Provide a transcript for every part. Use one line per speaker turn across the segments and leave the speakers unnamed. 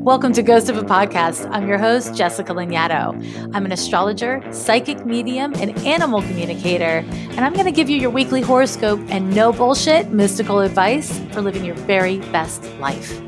Welcome to Ghost of a Podcast. I'm your host, Jessica Lanyadoo. I'm an astrologer, psychic medium, and animal communicator, and I'm going to give you your weekly horoscope and no bullshit mystical advice for living your very best life.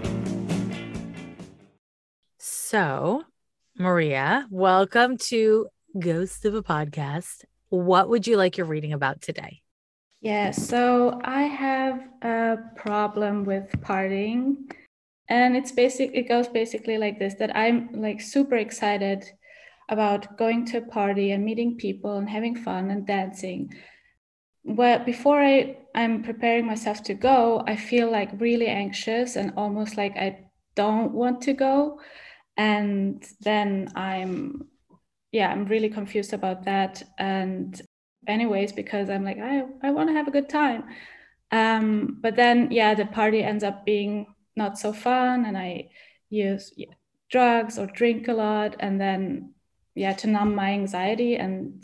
So, Maria, welcome to Ghost of a Podcast. What would you like your reading about today?
Yeah, so I have a problem with partying. And it goes basically like this, that I'm like super excited about going to a party and meeting people and having fun and dancing. But before I'm preparing myself to go, I feel like really anxious and almost like I don't want to go. And then I'm really confused about that. And anyways, because I'm like, I want to have a good time. But then, the party ends up being not so fun, and I use drugs or drink a lot, and then to numb my anxiety, and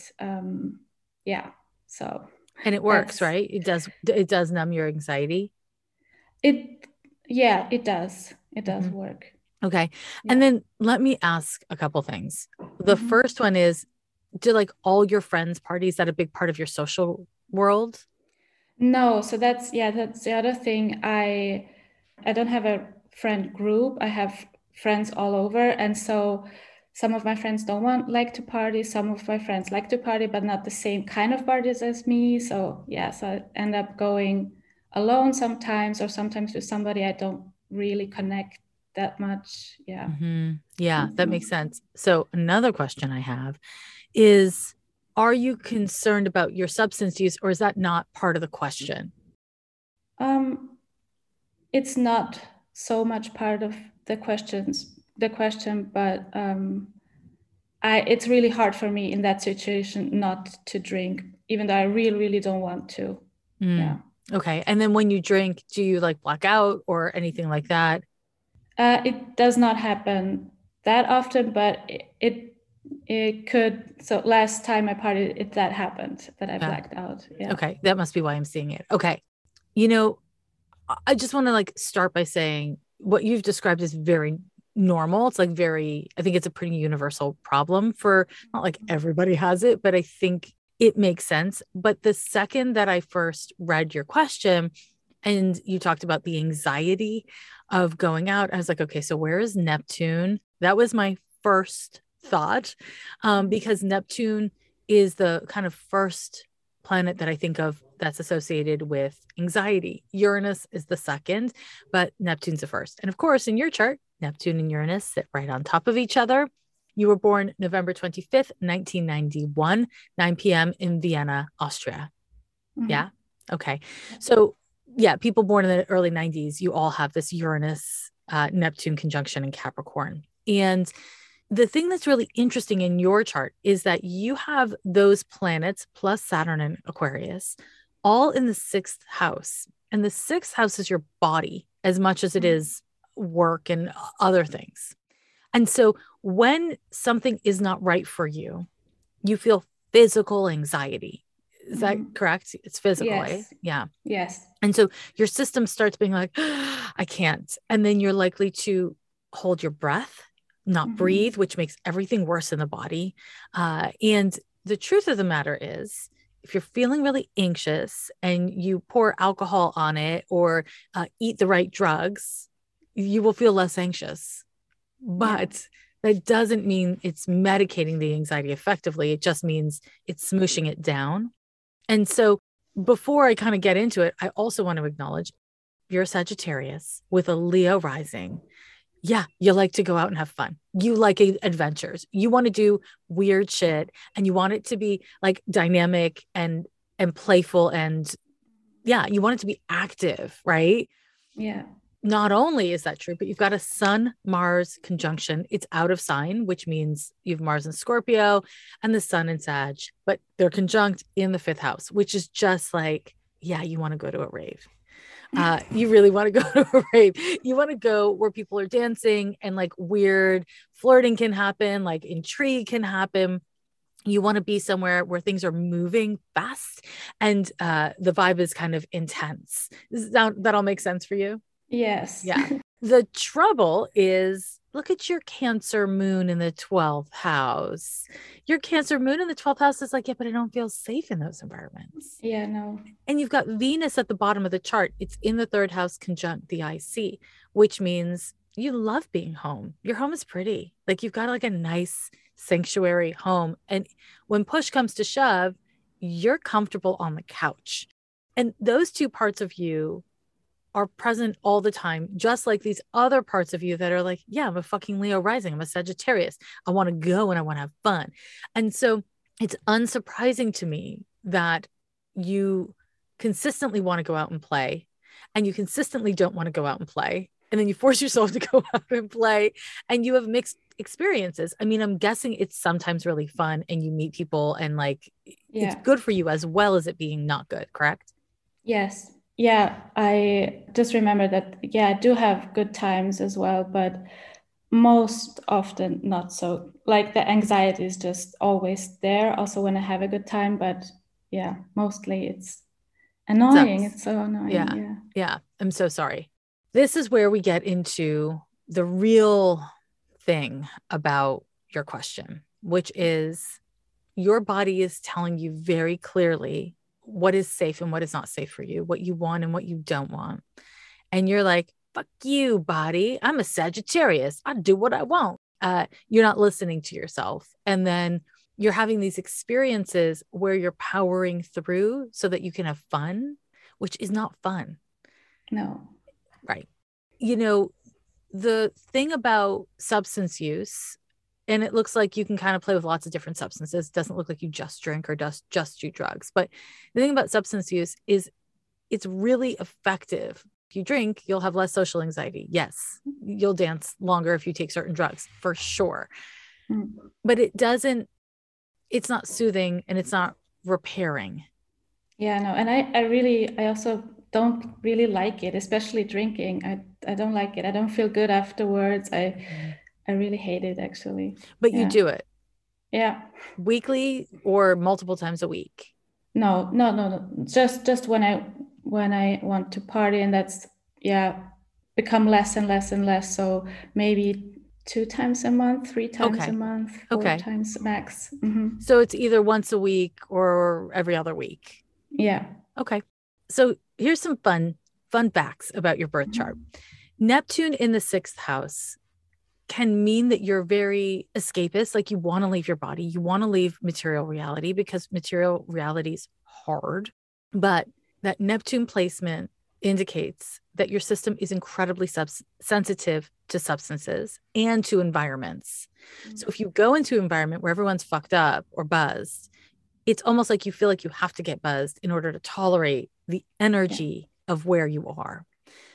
so.
And it works, right? It does numb your anxiety.
It does work.
Okay. Yeah. And then let me ask a couple things. The first one is, do like all your friends' parties, is that a big part of your social world?
No, so that's the other thing. I don't have a friend group. I have friends all over, and so some of my friends don't like to party. Some of my friends like to party, but not the same kind of parties as me. So so I end up going alone sometimes, or sometimes with somebody I don't really connect that much. Yeah.
Yeah, that makes sense. So another question I have is, are you concerned about your substance use, or is that not part of the question?
It's not so much part of the question, but it's really hard for me in that situation not to drink, even though I really, really don't want to. Yeah.
Okay. And then when you drink, do you like black out or anything like that?
It does not happen that often, but it could. So last time I partied, that happened, that I blacked out. Yeah.
Okay. That must be why I'm seeing it. Okay. You know, I just want to like start by saying what you've described is very normal. It's like I think it's a pretty universal problem for, not like everybody has it, but I think it makes sense. But the second that I first read your question and you talked about the anxiety of going out, I was like, okay, so where is Neptune? That was my first thought, because Neptune is the kind of first planet that I think of that's associated with anxiety. Uranus is the second, but Neptune's the first. And of course, in your chart, Neptune and Uranus sit right on top of each other. You were born November 25th, 1991, 9 p.m. in Vienna, Austria. Yeah. Okay. So people born in the early 90s, you all have this Uranus, Neptune conjunction in Capricorn. And the thing that's really interesting in your chart is that you have those planets plus Saturn and Aquarius all in the sixth house. And the sixth house is your body as much as it is work and other things. And so when something is not right for you, you feel physical anxiety. Is that correct? It's physical,
yes.
Right? Yeah.
Yes.
And so your system starts being like, I can't. And then you're likely to hold your breath, not breathe, which makes everything worse in the body. And the truth of the matter is, if you're feeling really anxious and you pour alcohol on it or eat the right drugs, you will feel less anxious. But that doesn't mean it's medicating the anxiety effectively. It just means it's smooshing it down. And so before I kind of get into it, I also want to acknowledge you're a Sagittarius with a Leo rising. Yeah, you like to go out and have fun. You like adventures. You want to do weird shit, and you want it to be like dynamic and playful, and you want it to be active, right?
Yeah.
Not only is that true, but you've got a Sun-Mars conjunction. It's out of sign, which means you have Mars in Scorpio and the Sun in Sag, but they're conjunct in the fifth house, which is just like, you want to go to a rave. You really want to go to a rave. You want to go where people are dancing and like weird flirting can happen, like intrigue can happen. You want to be somewhere where things are moving fast and the vibe is kind of intense. Does that all make sense for you?
Yes.
Yeah. The trouble is look at your Cancer moon in the 12th house. Your Cancer moon in the 12th house is like, yeah, but I don't feel safe in those environments.
Yeah, no.
And you've got Venus at the bottom of the chart. It's in the 3rd house conjunct the IC, which means you love being home. Your home is pretty. Like you've got like a nice sanctuary home. And when push comes to shove, you're comfortable on the couch. And those two parts of you are present all the time, just like these other parts of you that are like, yeah, I'm a fucking Leo rising. I'm a Sagittarius. I want to go and I want to have fun. And so it's unsurprising to me that you consistently want to go out and play, and you consistently don't want to go out and play. And then you force yourself to go out and play, and you have mixed experiences. I mean, I'm guessing it's sometimes really fun and you meet people and like, it's good for you as well as it being not good, correct?
Yes. Yeah, I just remember that, yeah, I do have good times as well, but most often not so. Like the anxiety is just always there, also when I have a good time, but yeah, mostly it's annoying. It's so annoying.
Yeah. I'm so sorry. This is where we get into the real thing about your question, which is your body is telling you very clearly what is safe and what is not safe for you, what you want and what you don't want. And you're like, fuck you, body. I'm a Sagittarius. I do what I want. You're not listening to yourself. And then you're having these experiences where you're powering through so that you can have fun, which is not fun.
No.
Right. You know, the thing about substance use, and it looks like you can kind of play with lots of different substances. It doesn't look like you just drink or just do drugs. But the thing about substance use is it's really effective. If you drink, you'll have less social anxiety. Yes. You'll dance longer if you take certain drugs, for sure. But it's not soothing and it's not repairing.
Yeah, no. And I also don't really like it, especially drinking. I don't like it. I don't feel good afterwards. I really hate it, actually.
But you do it?
Yeah.
Weekly or multiple times a week?
No. Just when I want to party, and that's, become less and less and less. So maybe 2 times a month, 3 times a month, 4 times max. Mm-hmm.
So it's either once a week or every other week.
Yeah.
Okay. So here's some fun facts about your birth chart. Neptune in the 6th house can mean that you're very escapist, like you want to leave your body, you want to leave material reality because material reality is hard. But that Neptune placement indicates that your system is incredibly sensitive to substances and to environments. So if you go into an environment where everyone's fucked up or buzzed, it's almost like you feel like you have to get buzzed in order to tolerate the energy of where you are.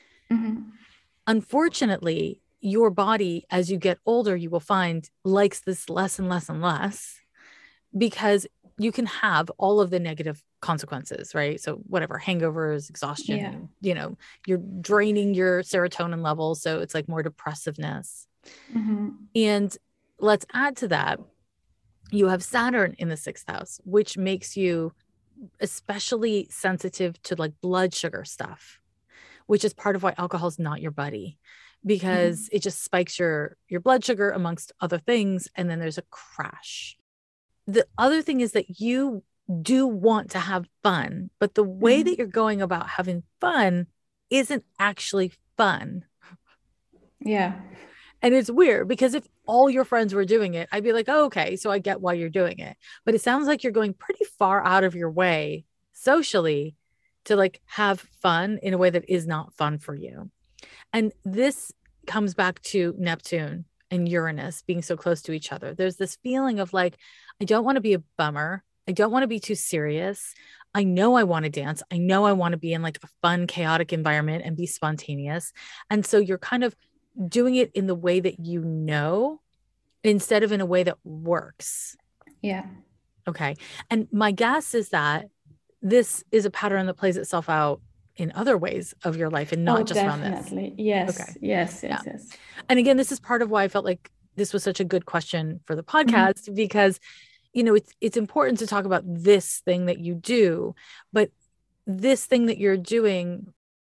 Unfortunately, your body, as you get older, you will find likes this less and less and less, because you can have all of the negative consequences, right? So whatever, hangovers, exhaustion, you know, you're draining your serotonin levels. So it's like more depressiveness. And let's add to that, you have Saturn in the 6th house, which makes you especially sensitive to like blood sugar stuff, which is part of why alcohol is not your buddy, because it just spikes your blood sugar amongst other things. And then there's a crash. The other thing is that you do want to have fun, but the way that you're going about having fun isn't actually fun.
Yeah.
And it's weird because if all your friends were doing it, I'd be like, oh, okay, so I get why you're doing it. But it sounds like you're going pretty far out of your way socially to like have fun in a way that is not fun for you. And this comes back to Neptune and Uranus being so close to each other. There's this feeling of like, I don't want to be a bummer. I don't want to be too serious. I know I want to dance. I know I want to be in like a fun, chaotic environment and be spontaneous. And so you're kind of doing it in the way that you know, instead of in a way that works.
Yeah.
Okay. And my guess is that this is a pattern that plays itself out in other ways of your life and not just around this.
Definitely. Yes. Okay. Yes.
And again, this is part of why I felt like this was such a good question for the podcast, because, you know, it's important to talk about this thing that you do, but this thing that you're doing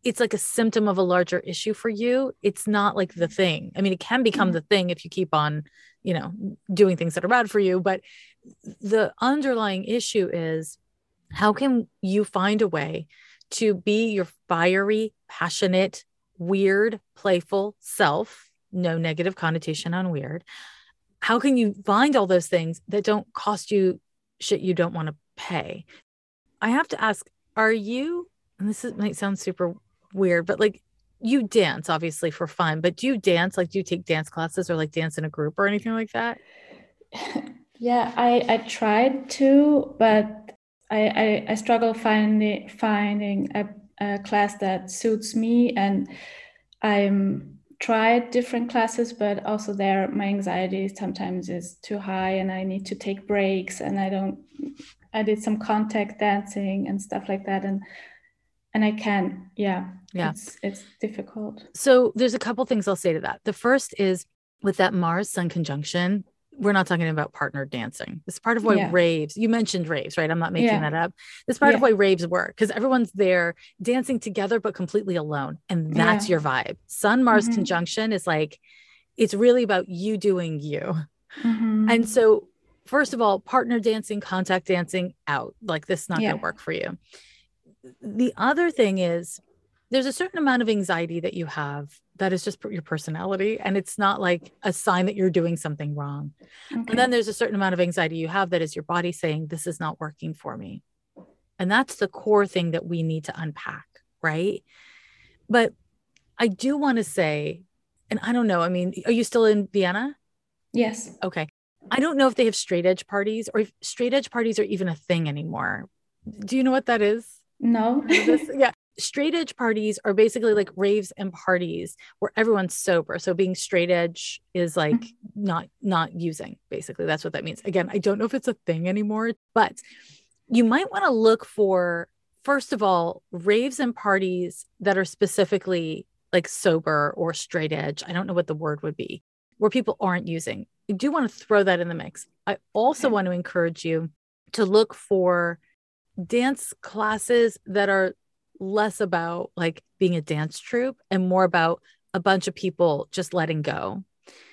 it's like a symptom of a larger issue for you. It's not like the thing. I mean, it can become the thing if you keep on, doing things that are bad for you. But the underlying issue is, how can you find a way to be your fiery, passionate, weird, playful self? No negative connotation on weird. How can you find all those things that don't cost you shit you don't want to pay? I have to ask, are you, and might sound super weird, but like, you dance obviously for fun, but do you dance? Like, do you take dance classes or like dance in a group or anything like that?
Yeah, I tried to, but I struggle finding a class that suits me, and I'm tried different classes, but also there my anxiety sometimes is too high and I need to take breaks, and I did some contact dancing and stuff like that, and I can't. Yeah. It's difficult.
So there's a couple things I'll say to that. The first is, with that Mars Sun conjunction, we're not talking about partner dancing. This is part of why raves, you mentioned raves, right? I'm not making that up. This is part of why raves work, because everyone's there dancing together, but completely alone. And that's your vibe. Sun Mars conjunction is like, it's really about you doing you. And so, first of all, partner dancing, contact dancing, out. Like, this is not going to work for you. The other thing is, there's a certain amount of anxiety that you have that is just your personality. And it's not like a sign that you're doing something wrong. Okay. And then there's a certain amount of anxiety you have that is your body saying, this is not working for me. And that's the core thing that we need to unpack, right? But I do want to say, and I don't know, I mean, are you still in Vienna?
Yes.
Okay. I don't know if they have straight edge parties, or if straight edge parties are even a thing anymore. Do you know what that is?
No.
Yeah. Straight edge parties are basically like raves and parties where everyone's sober. So being straight edge is like not using, basically. That's what that means. Again, I don't know if it's a thing anymore, but you might want to look for, first of all, raves and parties that are specifically like sober or straight edge. I don't know what the word would be, where people aren't using. I do want to throw that in the mix. I also want to encourage you to look for dance classes that are less about like being a dance troupe and more about a bunch of people just letting go.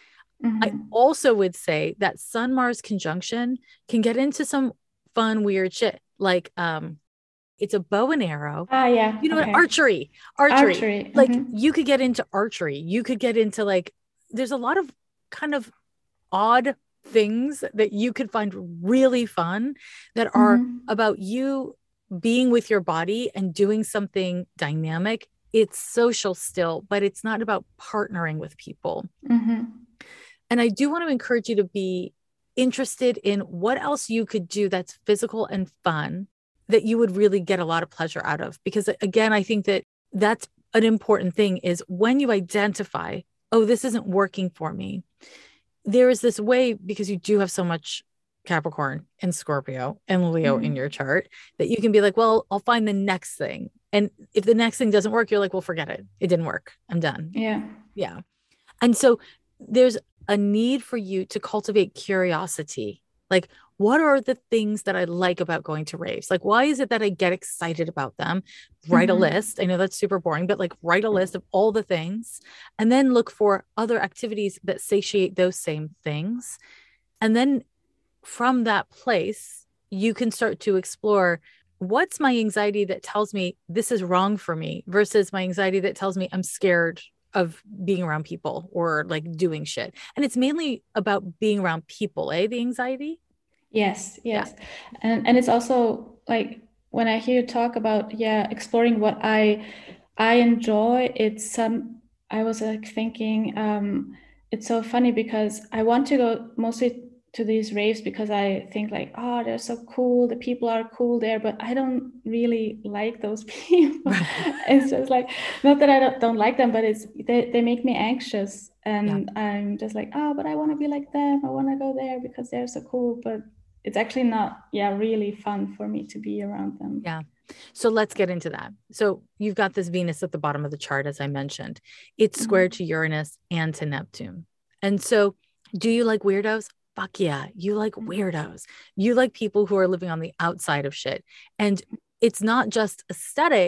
I also would say that Sun Mars conjunction can get into some fun, weird shit. Like, it's a bow and arrow.
Yeah.
You know what? Archery. Like, you could get into archery. You could get into like, there's a lot of kind of odd things that you could find really fun that are about you being with your body and doing something dynamic. It's social still, but it's not about partnering with people. And I do want to encourage you to be interested in what else you could do that's physical and fun that you would really get a lot of pleasure out of. Because again, I think that that's an important thing, is when you identify, oh, this isn't working for me, there is this way, because you do have so much Capricorn and Scorpio and Leo in your chart, that you can be like, well, I'll find the next thing. And if the next thing doesn't work, you're like, well, forget it. It didn't work. I'm done. Yeah. And so there's a need for you to cultivate curiosity. Like, what are the things that I like about going to raves? Like, why is it that I get excited about them? Write a list. I know that's super boring, but like, write a list of all the things, and then look for other activities that satiate those same things. And then from that place, you can start to explore, what's my anxiety that tells me this is wrong for me versus my anxiety that tells me I'm scared of being around people or like doing shit. And it's mainly about being around people, the anxiety.
Yes. Yeah. And it's also like, when I hear you talk about, exploring what I enjoy, I was like thinking, it's so funny because I want to go mostly to these raves because I think like, oh, they're so cool. The people are cool there, but I don't really like those people. It's just like, not that I don't like them, but they make me anxious, and I'm just like, oh, but I want to be like them. I want to go there because they're so cool, but it's actually not, really fun for me to be around them.
Yeah. So let's get into that. So you've got this Venus at the bottom of the chart, as I mentioned. It's squared to Uranus and to Neptune. And so, do you like weirdos? Fuck yeah. You like weirdos. You like people who are living on the outside of shit. And it's not just aesthetic.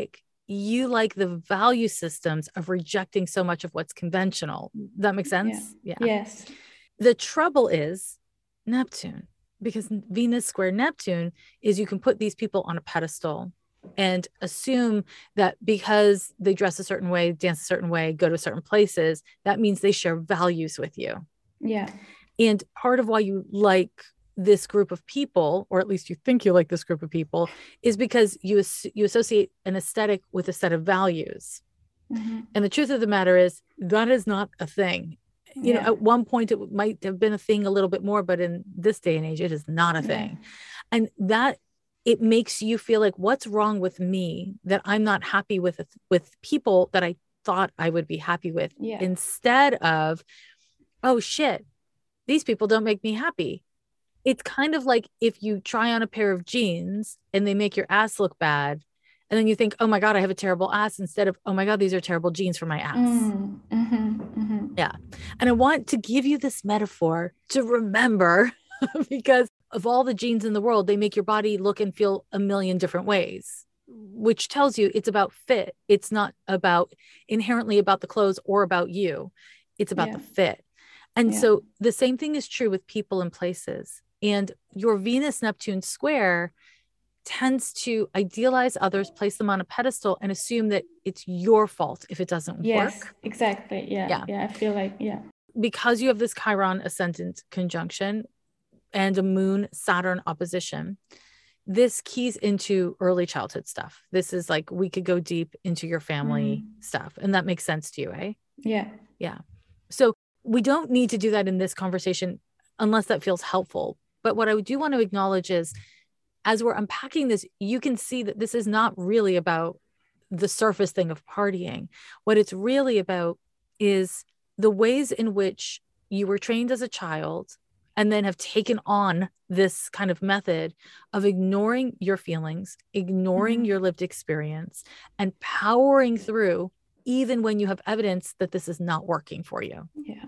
you like the value systems of rejecting so much of what's conventional. That makes sense?
Yeah. Yes.
The trouble is Neptune, because Venus square Neptune is you can put these people on a pedestal and assume that because they dress a certain way, dance a certain way, go to certain places, that means they share values with you.
Yeah.
And part of why you like this group of people, or at least you think you like this group of people, is because you associate an aesthetic with a set of values.
Mm-hmm.
And the truth of the matter is that is not a thing. You know, at one point it might have been a thing a little bit more, but in this day and age, it is not a thing. And that it makes you feel like, what's wrong with me that I'm not happy with people that I thought I would be happy with, instead of, oh shit, these people don't make me happy. It's kind of like if you try on a pair of jeans and they make your ass look bad, and then you think, oh my God, I have a terrible ass, instead of, oh my God, these are terrible jeans for my ass.
Mm-hmm. Mm-hmm.
Yeah. And I want to give you this metaphor to remember because of all the genes in the world, they make your body look and feel a million different ways, which tells you it's about fit. It's not about inherently about the clothes or about you. It's about the fit. And so the same thing is true with people and places. And your Venus Neptune square tends to idealize others, place them on a pedestal, and assume that it's your fault if it doesn't work.
Yes, exactly. Yeah. I feel like,
because you have this Chiron ascendant conjunction and a moon Saturn opposition, this keys into early childhood stuff. This is like, we could go deep into your family stuff. And that makes sense to you, eh?
Yeah.
Yeah. So we don't need to do that in this conversation unless that feels helpful. But what I do want to acknowledge is, as we're unpacking this, you can see that this is not really about the surface thing of partying. What it's really about is the ways in which you were trained as a child and then have taken on this kind of method of ignoring your feelings, ignoring your lived experience, and powering through even when you have evidence that this is not working for you.
Yeah.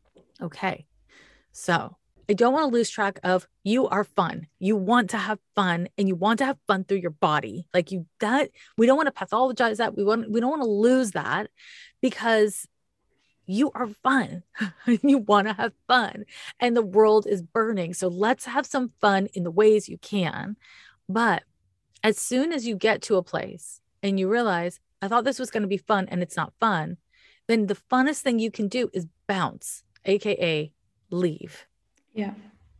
Okay. So I don't want to lose track of, you are fun. You want to have fun, and you want to have fun through your body. Like we don't want to pathologize that. We don't want to lose that, because you are fun. You want to have fun, and the world is burning. So let's have some fun in the ways you can. But as soon as you get to a place and you realize, I thought this was going to be fun and it's not fun, then the funnest thing you can do is bounce, AKA leave.
Yeah.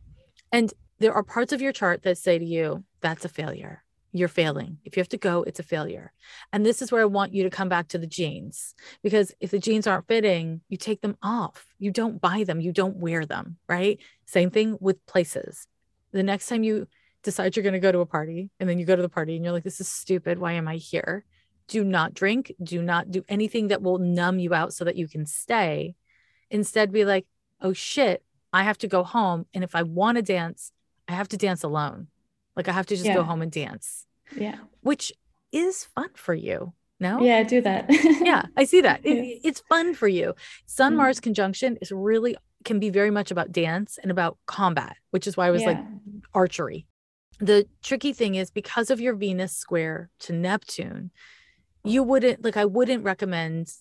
And there are parts of your chart that say to you, that's a failure. You're failing. If you have to go, it's a failure. And this is where I want you to come back to the jeans, because if the jeans aren't fitting, you take them off. You don't buy them. You don't wear them, right? Same thing with places. The next time you decide you're going to go to a party, and then you go to the party and you're like, this is stupid. Why am I here? Do not drink. Do not do anything that will numb you out so that you can stay. Instead, be like, oh shit, I have to go home. And if I want to dance, I have to dance alone. Like, I have to just go home and dance.
Yeah.
Which is fun for you. No?
Yeah, I do that.
Yeah, I see that. It's fun for you. Sun Mars conjunction can be very much about dance and about combat, which is why I was like archery. The tricky thing is, because of your Venus square to Neptune, I wouldn't recommend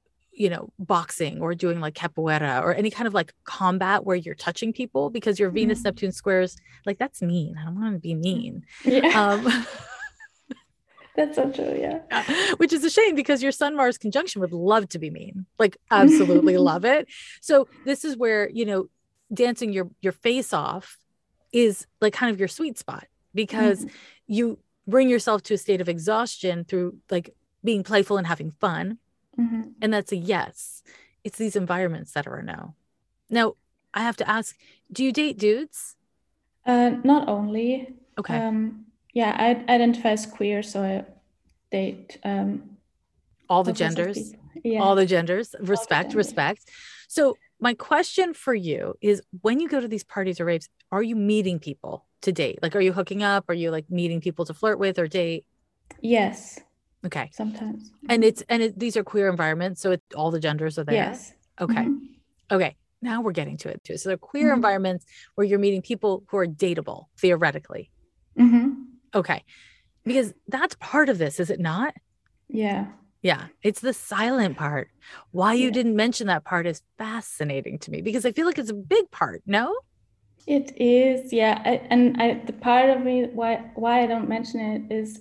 boxing or doing like capoeira or any kind of like combat where you're touching people, because your Venus Neptune squares, like, that's mean. I don't want to be mean.
Yeah. That's so true. Yeah.
Which is a shame, because your Sun Mars conjunction would love to be mean, like absolutely love it. So this is where, dancing your face off is like kind of your sweet spot, because you bring yourself to a state of exhaustion through like being playful and having fun. And that's a yes. It's these environments that are a no. Now, I have to ask, do you date dudes?
Not only.
Okay.
I identify as queer, so I date
all the genders.
Yeah.
All the genders. Respect. So my question for you is, when you go to these parties or raves, are you meeting people to date? Like, are you hooking up? Are you like meeting people to flirt with or date?
Yes.
Okay.
Sometimes.
And these are queer environments, so all the genders are there.
Yes.
Okay. Okay. Now we're getting to it too. So they're queer environments where you're meeting people who are dateable, theoretically. Okay. Because that's part of this, is it not?
Yeah.
Yeah, it's the silent part. Why you
Yeah.
didn't mention that part is fascinating to me because I feel like it's a big part. No?
It is, yeah. The part of me why I don't mention it is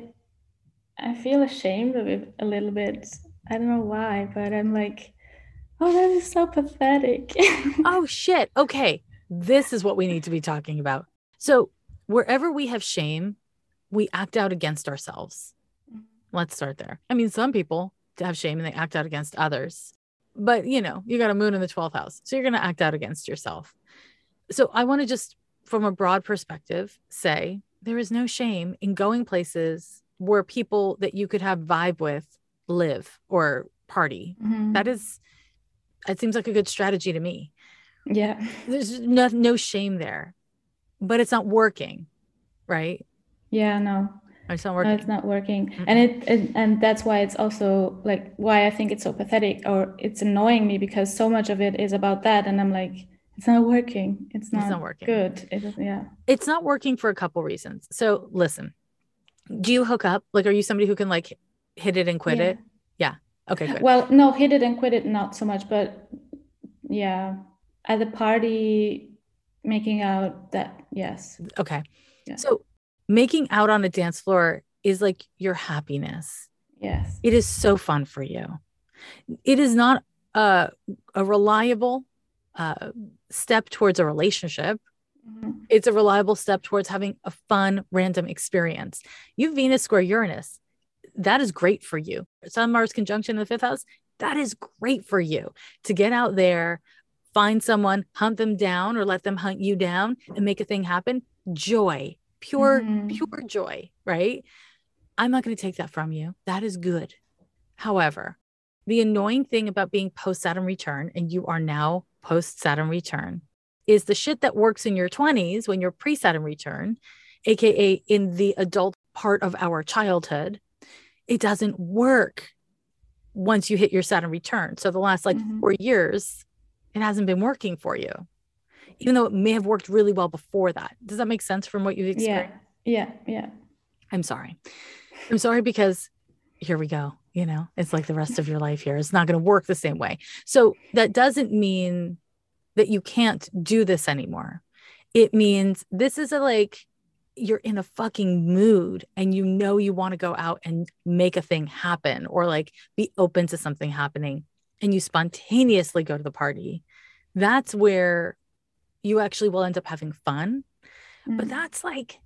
I feel ashamed of it a little bit. I don't know why, but I'm like, oh, that is so pathetic.
Oh, shit. Okay. This is what we need to be talking about. So, wherever we have shame, we act out against ourselves. Let's start there. I mean, some people have shame and they act out against others, but you got a moon in the 12th house. So, you're going to act out against yourself. So, I want to just, from a broad perspective, say there is no shame in going places where people that you could have vibe with live or party.
Mhm.
It seems like a good strategy to me.
Yeah.
There's no shame there, but it's not working, right?
Yeah, no.
It's not
No,
working.
it's not working.
Mm-mm.
And that's why it's also like why I think it's so pathetic, or it's annoying me, because so much of it is about that, and I'm like, it's not working. It's not
Working.
good. Yeah.
It's not working for a couple reasons. So listen, do you hook up? Like, are you somebody who can like hit it and quit
Yeah.
it? Yeah. Okay, good.
Well, no, hit it and quit it, not so much, but yeah, at the party, making out, that, yes.
Okay.
Yeah.
So making out on a dance floor is like your happiness.
Yes.
It is so fun for you. It is not a reliable step towards a relationship.
Mhm.
It's a reliable step towards having a fun, random experience. You Venus square Uranus, that is great for you. Sun Mars conjunction in the 5th house, that is great for you to get out there, find someone, hunt them down or let them hunt you down and make a thing happen. Joy, pure joy, right? I'm not going to take that from you. That is good. However, the annoying thing about being post Saturn return, and you are now post Saturn return, is the shit that works in your 20s when you're pre Saturn return, AKA in the adult part of our childhood, it doesn't work once you hit your Saturn return. So the last 4 years, it hasn't been working for you, even though it may have worked really well before that. Does that make sense from what you've experienced?
Yeah.
I'm sorry because here we go. It's like the rest of your life here. It's not going to work the same way. So that doesn't mean that you can't do this anymore. It means this is you're in a fucking mood and you want to go out and make a thing happen or be open to something happening and you spontaneously go to the party. That's where you actually will end up having fun. But that's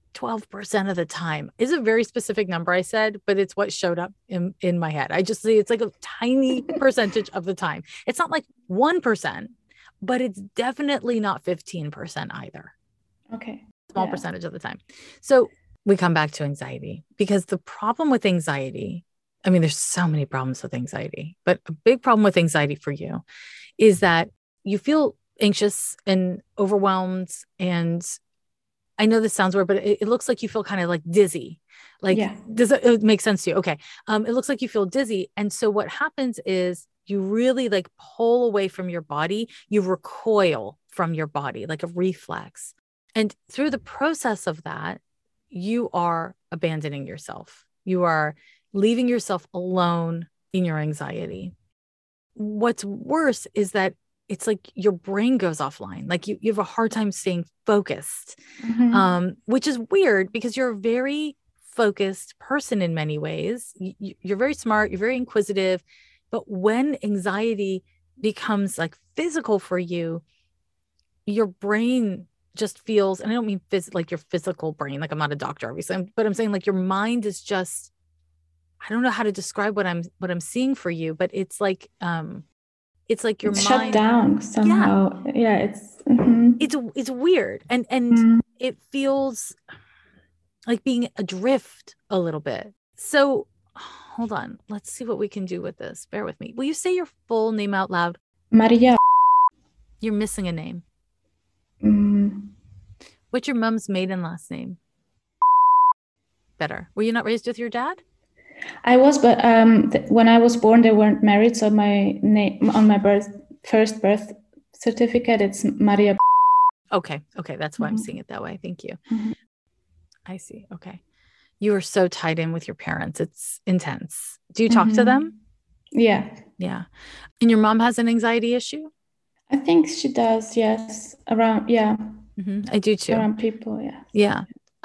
12% of the time. Is a very specific number I said, but it's what showed up in my head. I just see it's like a tiny percentage of the time. It's not 1%, but it's definitely not 15% either.
Okay.
Small percentage of the time. So we come back to anxiety, because the problem with anxiety, I mean, there's so many problems with anxiety, but a big problem with anxiety for you is that you feel anxious and overwhelmed. And I know this sounds weird, but it looks like you feel kind of dizzy. Does it make sense to you? Okay. It looks like you feel dizzy. And so what happens is you really pull away from your body. You recoil from your body like a reflex. And through the process of that, you are abandoning yourself. You are leaving yourself alone in your anxiety. What's worse is that it's like your brain goes offline. You have a hard time staying focused, which is weird because you're a very focused person in many ways. You're very smart. You're very inquisitive. But when anxiety becomes physical for you, your brain just feels, and I don't mean your physical brain, I'm not a doctor, obviously, but I'm saying your mind is just, I don't know how to describe what I'm seeing for you, but it's your
it's
mind
shut down somehow. Yeah,
it's weird, and it feels like being adrift a little bit. So hold on, let's see what we can do with this. Bear with me. Will you say your full name out loud?
Maria.
You're missing a name. What's your mom's maiden last name? Better. Were you not raised with your dad?
I was, but when I was born, they weren't married. So my name on my first birth certificate, it's Maria.
Okay. That's why I'm seeing it that way. Thank you. I see. Okay. You are so tied in with your parents. It's intense. Do you talk to
Mm-hmm.
them?
Yeah.
Yeah. And your mom has an anxiety issue?
I think she does, yes. Around, yeah.
I do too.
Around people, yeah.
Yeah.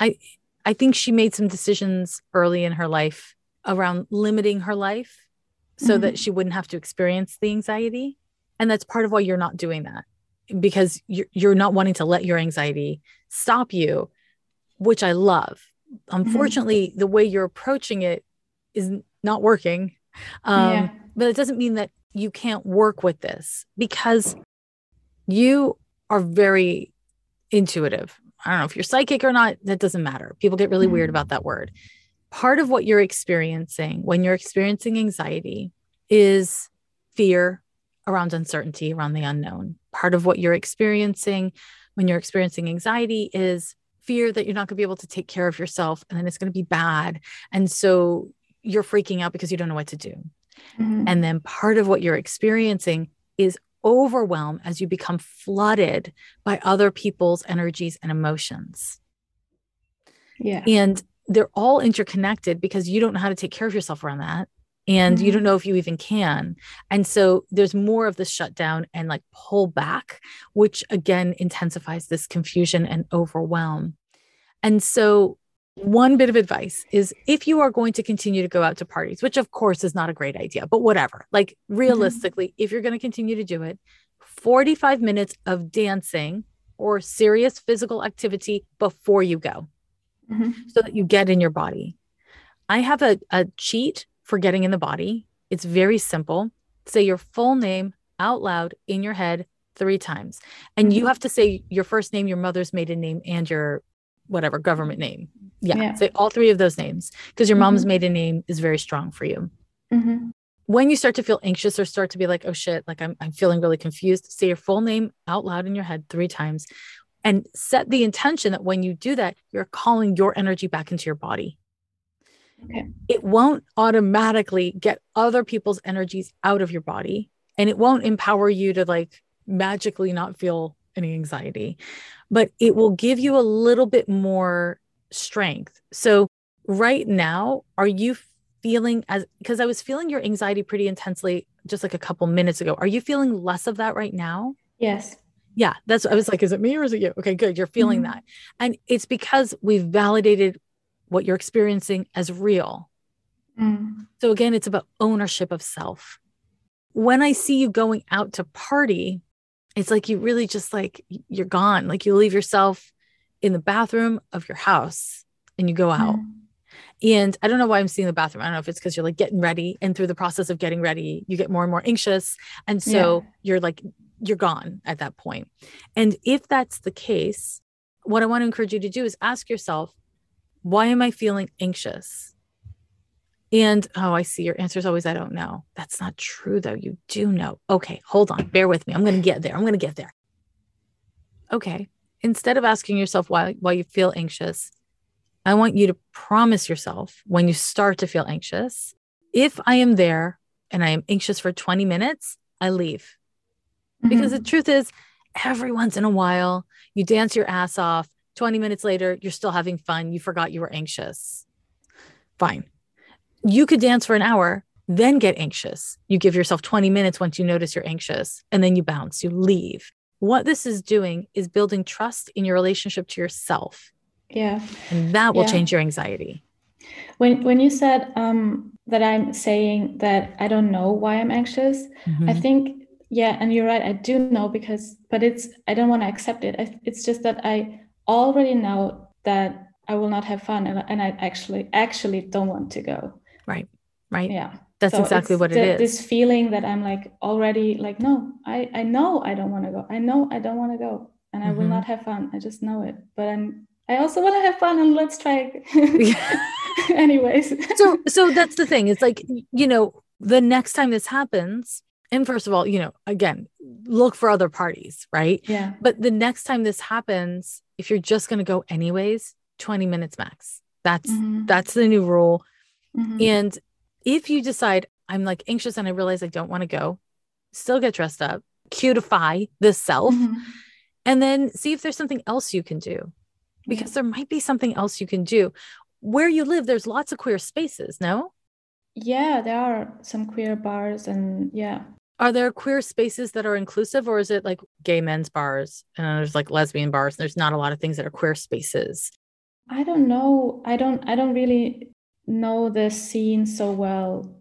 I think she made some decisions early in her life around limiting her life so that she wouldn't have to experience the anxiety. And that's part of why you're not doing that, because you're not wanting to let your anxiety stop you, which I love. Unfortunately, the way you're approaching it is not working.
Yeah.
But it doesn't mean that you can't work with this, because you are very intuitive. I don't know if you're psychic or not, that doesn't matter. People get really weird about that word. Part of what you're experiencing when you're experiencing anxiety is fear around uncertainty, around the unknown. Part of what you're experiencing when you're experiencing anxiety is fear that you're not going to be able to take care of yourself and then it's going to be bad. And so you're freaking out because you don't know what to do. And then part of what you're experiencing is overwhelm as you become flooded by other people's energies and emotions.
Yeah.
And they're all interconnected because you don't know how to take care of yourself around that. And you don't know if you even can. And so there's more of this shutdown and like pull back, which again intensifies this confusion and overwhelm. And so one bit of advice is, if you are going to continue to go out to parties, which of course is not a great idea, but whatever, like realistically, if you're going to continue to do it, 45 minutes of dancing or serious physical activity before you go, so that you get in your body. I have a cheat for getting in the body. It's very simple. Say your full name out loud in your head 3 times. And you have to say your first name, your mother's maiden name, and your whatever government name. Yeah. Say all 3 of those names, because your mom's maiden name is very strong for you. When you start to feel anxious or start to be like, oh shit, like I'm feeling really confused, say your full name out loud in your head 3 times and set the intention that when you do that, you're calling your energy back into your body.
Okay.
It won't automatically get other people's energies out of your body, and it won't empower you to like magically not feel any anxiety, but it will give you a little bit more strength. So right now, are you feeling, as because I was feeling your anxiety pretty intensely just like a couple minutes ago, are you feeling less of that right now?
Yes.
Yeah, that's, I was like, is it me or is it you? Okay, good. You're feeling that. And it's because we've validated what you're experiencing as real. So again, it's about ownership of self. When I see you going out to party, it's like you really just like, you're gone. Like you leave yourself in the bathroom of your house and you go out. And I don't know why I'm seeing the bathroom. I don't know if it's because you're like getting ready, and through the process of getting ready, you get more and more anxious. And so you're like, you're gone at that point. And if that's the case, what I want to encourage you to do is ask yourself, why am I feeling anxious? And, oh, I see, your answer is always, I don't know. That's not true though. You do know. Okay, hold on, bear with me. I'm going to get there. I'm going to get there. Okay. Instead of asking yourself why you feel anxious, I want you to promise yourself, when you start to feel anxious, if I am there and I am anxious for 20 minutes, I leave. Because the truth is, every once in a while, you dance your ass off. 20 minutes later, you're still having fun. You forgot you were anxious. Fine. You could dance for an hour, then get anxious. You give yourself 20 minutes once you notice you're anxious, and then you bounce, you leave. What this is doing is building trust in your relationship to yourself.
Yeah.
And that will change your anxiety.
When you said that I'm saying that I don't know why I'm anxious, I think, yeah, and you're right, I do know, but I don't want to accept it. It's just that I already know that I will not have fun, and I actually don't want to go.
Right.
Yeah.
That's so exactly what it is.
This feeling that I'm like already like, no, I know I don't want to go. I know I don't want to go, and I will not have fun. I just know it. But I also want to have fun, and let's try. Anyways.
So that's the thing. It's like, the next time this happens, and first of all, again, look for other parties, right?
Yeah.
But the next time this happens, if you're just going to go anyways, 20 minutes max. That's the new rule. And if you decide I'm like anxious and I realize I don't want to go, still get dressed up, cutify the self, and then see if there's something else you can do, because there might be something else you can do. where you live, there's lots of queer spaces, no?
Yeah, there are some queer bars, and yeah.
Are there queer spaces that are inclusive, or is it like gay men's bars and there's like lesbian bars? There's not a lot of things that are queer spaces.
I don't know. I don't really know the scene so well.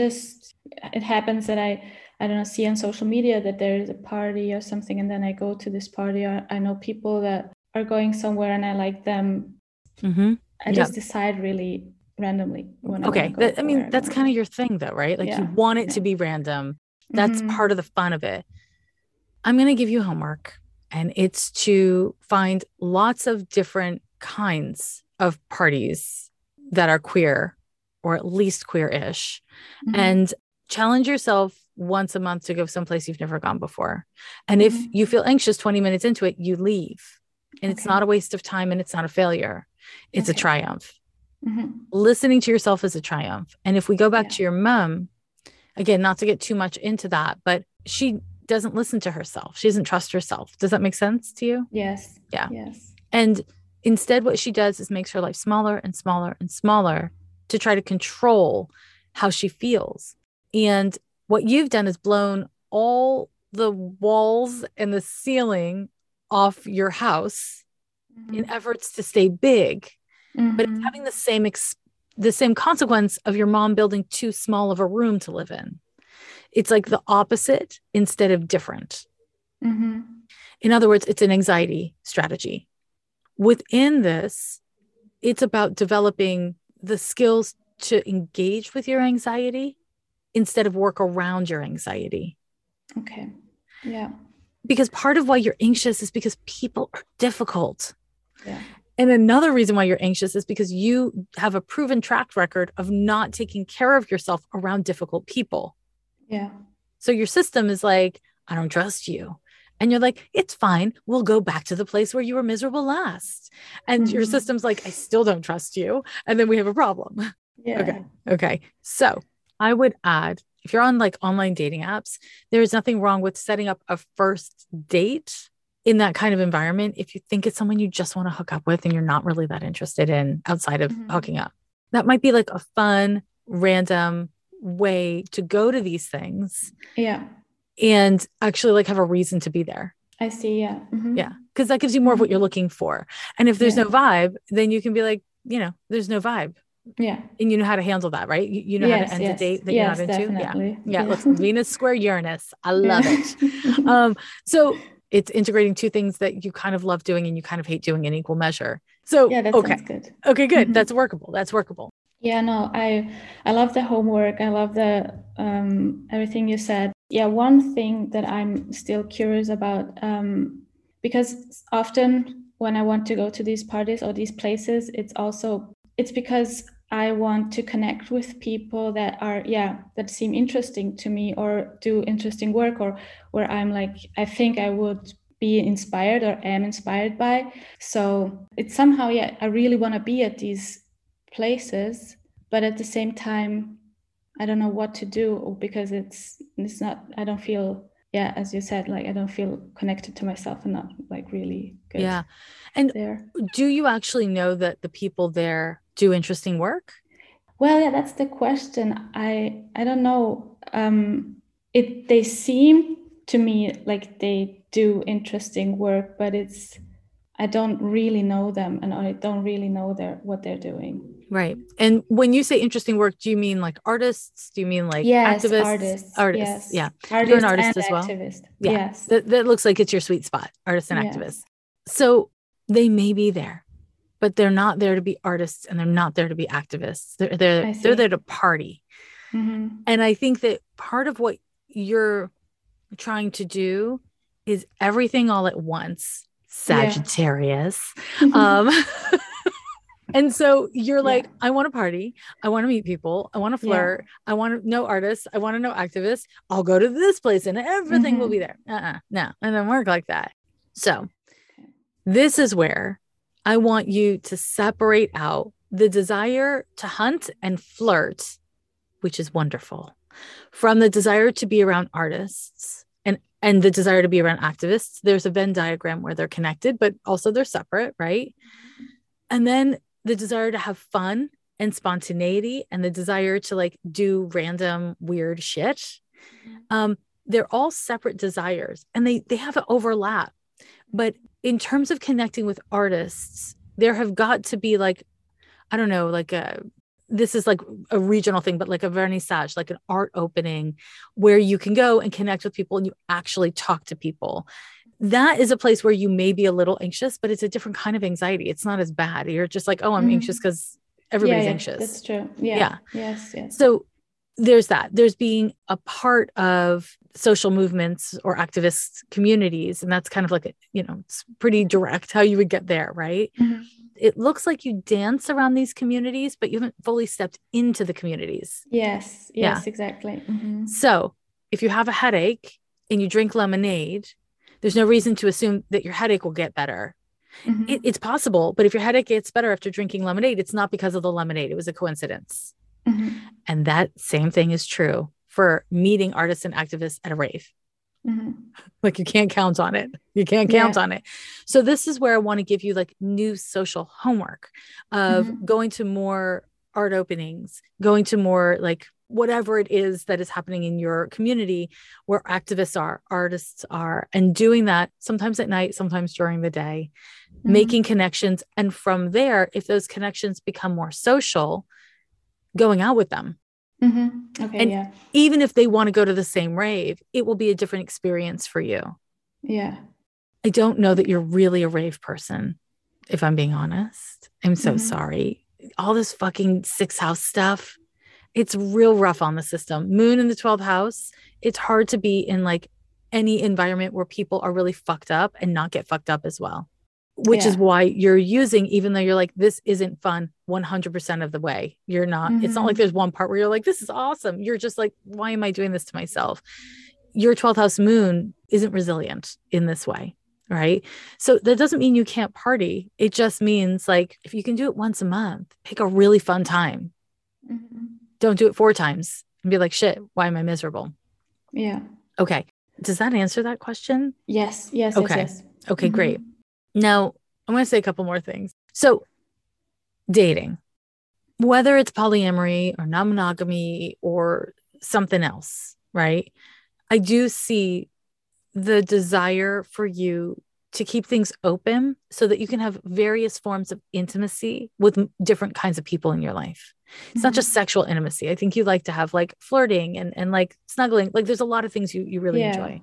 It happens that I don't know, see on social media that there is a party or something, and then I go to this party, or I know people that are going somewhere and I like them.
Mm-hmm.
I just decide really randomly when I want to
Okay.
go.
I mean, that's kind of your thing though, right? Like you want it to be random. That's part of the fun of it. I'm going to give you homework, and it's to find lots of different kinds of parties that are queer, or at least queer-ish, and challenge yourself once a month to go someplace you've never gone before. And if you feel anxious 20 minutes into it, you leave, and it's not a waste of time, and it's not a failure. It's a triumph. Listening to yourself is a triumph. And if we go back to your mom, again, not to get too much into that, but she doesn't listen to herself. She doesn't trust herself. Does that make sense to you?
Yes.
Yeah.
Yes.
And instead, what she does is makes her life smaller and smaller and smaller to try to control how she feels. And what you've done is blown all the walls and the ceiling off your house in efforts to stay big. But it's having the same consequence of your mom building too small of a room to live in. It's like the opposite instead of different. In other words, it's an anxiety strategy. Within this, it's about developing the skills to engage with your anxiety instead of work around your anxiety.
Okay. Yeah.
Because part of why you're anxious is because people are difficult.
Yeah.
And another reason why you're anxious is because you have a proven track record of not taking care of yourself around difficult people.
Yeah.
So your system is like, I don't trust you. And you're like, it's fine. We'll go back to the place where you were miserable last. And your system's like, I still don't trust you. And then we have a problem.
Yeah.
Okay. So I would add, if you're on like online dating apps, there's nothing wrong with setting up a first date in that kind of environment. If you think it's someone you just want to hook up with and you're not really that interested in outside of hooking up, that might be like a fun, random way to go to these things.
Yeah.
And actually like have a reason to be there.
I see. Yeah.
Yeah. Because that gives you more of what you're looking for. And if there's no vibe, then you can be like, there's no vibe.
Yeah.
And you know how to handle that, right? You know how to end a date that you're not into.
Definitely.
Yeah. Look, Venus square Uranus. I love it. So it's integrating two things that you kind of love doing and you kind of hate doing in equal measure. So,
yeah, that sounds good.
Okay, good. That's workable.
Yeah, no, I love the homework. I love the everything you said. Yeah, one thing that I'm still curious about, because often when I want to go to these parties or these places, it's because I want to connect with people that that seem interesting to me or do interesting work, or where I'm like, I think I would be inspired or am inspired by. So it's somehow, I really want to be at these places, but at the same time I don't know what to do, because it's not, I don't feel, as you said, like I don't feel connected to myself and not like really good.
Yeah. And
there.
Do you actually know that the people there do interesting work?
Well, that's the question. I don't know. They seem to me like they do interesting work, but I don't really know them, and I don't really know what they're doing.
Right. And when you say interesting work, do you mean like artists? Do you mean like activists?
Artists.
Artists.
Yes.
Yeah. You're an artist
and
as well.
Activist.
Yeah.
Yes.
That looks like it's your sweet spot, artists and activists. So they may be there, but they're not there to be artists and they're not there to be activists. They're there to party.
Mm-hmm.
And I think that part of what you're trying to do is everything all at once, Sagittarius. And so you're like, I want to party. I want to meet people. I want to flirt. I want to know artists. I want to know activists. I'll go to this place and everything will be there. No, it doesn't work like that. So this is where I want you to separate out the desire to hunt and flirt, which is wonderful, from the desire to be around artists and the desire to be around activists. There's a Venn diagram where they're connected, but also they're separate, right? And then the desire to have fun and spontaneity and the desire to like do random weird shit. They're all separate desires and they have an overlap. But in terms of connecting with artists, there have got to be like, I don't know, like this is like a regional thing, but like a vernissage, like an art opening where you can go and connect with people and you actually talk to people. That is a place where you may be a little anxious, but it's a different kind of anxiety. It's not as bad. You're just like, oh, I'm anxious because everybody's anxious.
That's true. Yeah. Yes.
So there's that. There's being a part of social movements or activist communities. And that's kind of like, it's pretty direct how you would get there, right? It looks like you dance around these communities, but you haven't fully stepped into the communities.
Yes, exactly.
So if you have a headache and you drink lemonade, there's no reason to assume that your headache will get better. It's possible, but if your headache gets better after drinking lemonade, it's not because of the lemonade. It was a coincidence. And that same thing is true for meeting artists and activists at a rave. Like you can't count on it. You can't count on it. So this is where I want to give you like new social homework of going to more art openings, going to more like whatever it is that is happening in your community where activists are, artists are, and doing that sometimes at night, sometimes during the day, making connections. And from there, if those connections become more social, going out with them.
Okay.
And even if they want to go to the same rave, it will be a different experience for you.
Yeah.
I don't know that you're really a rave person, if I'm being honest. I'm so sorry. All this fucking 6th house stuff, it's real rough on the system. Moon in the 12th house, it's hard to be in like any environment where people are really fucked up and not get fucked up as well. Which is why you're using, even though you're like, this isn't fun 100% of the way. You're not, it's not like there's one part where you're like, this is awesome. You're just like, why am I doing this to myself? Your 12th house moon isn't resilient in this way. Right. So that doesn't mean you can't party. It just means like, if you can do it once a month, pick a really fun time. Don't do it 4 times and be like, shit, why am I miserable?
Yeah.
Okay. Does that answer that question?
Yes.
Okay.
Yes.
Okay, great. Now, I'm going to say a couple more things. So dating, whether it's polyamory or non-monogamy or something else, right? I do see the desire for you to keep things open so that you can have various forms of intimacy with different kinds of people in your life. It's not just sexual intimacy. I think you like to have like flirting and like snuggling. Like there's a lot of things you really enjoy.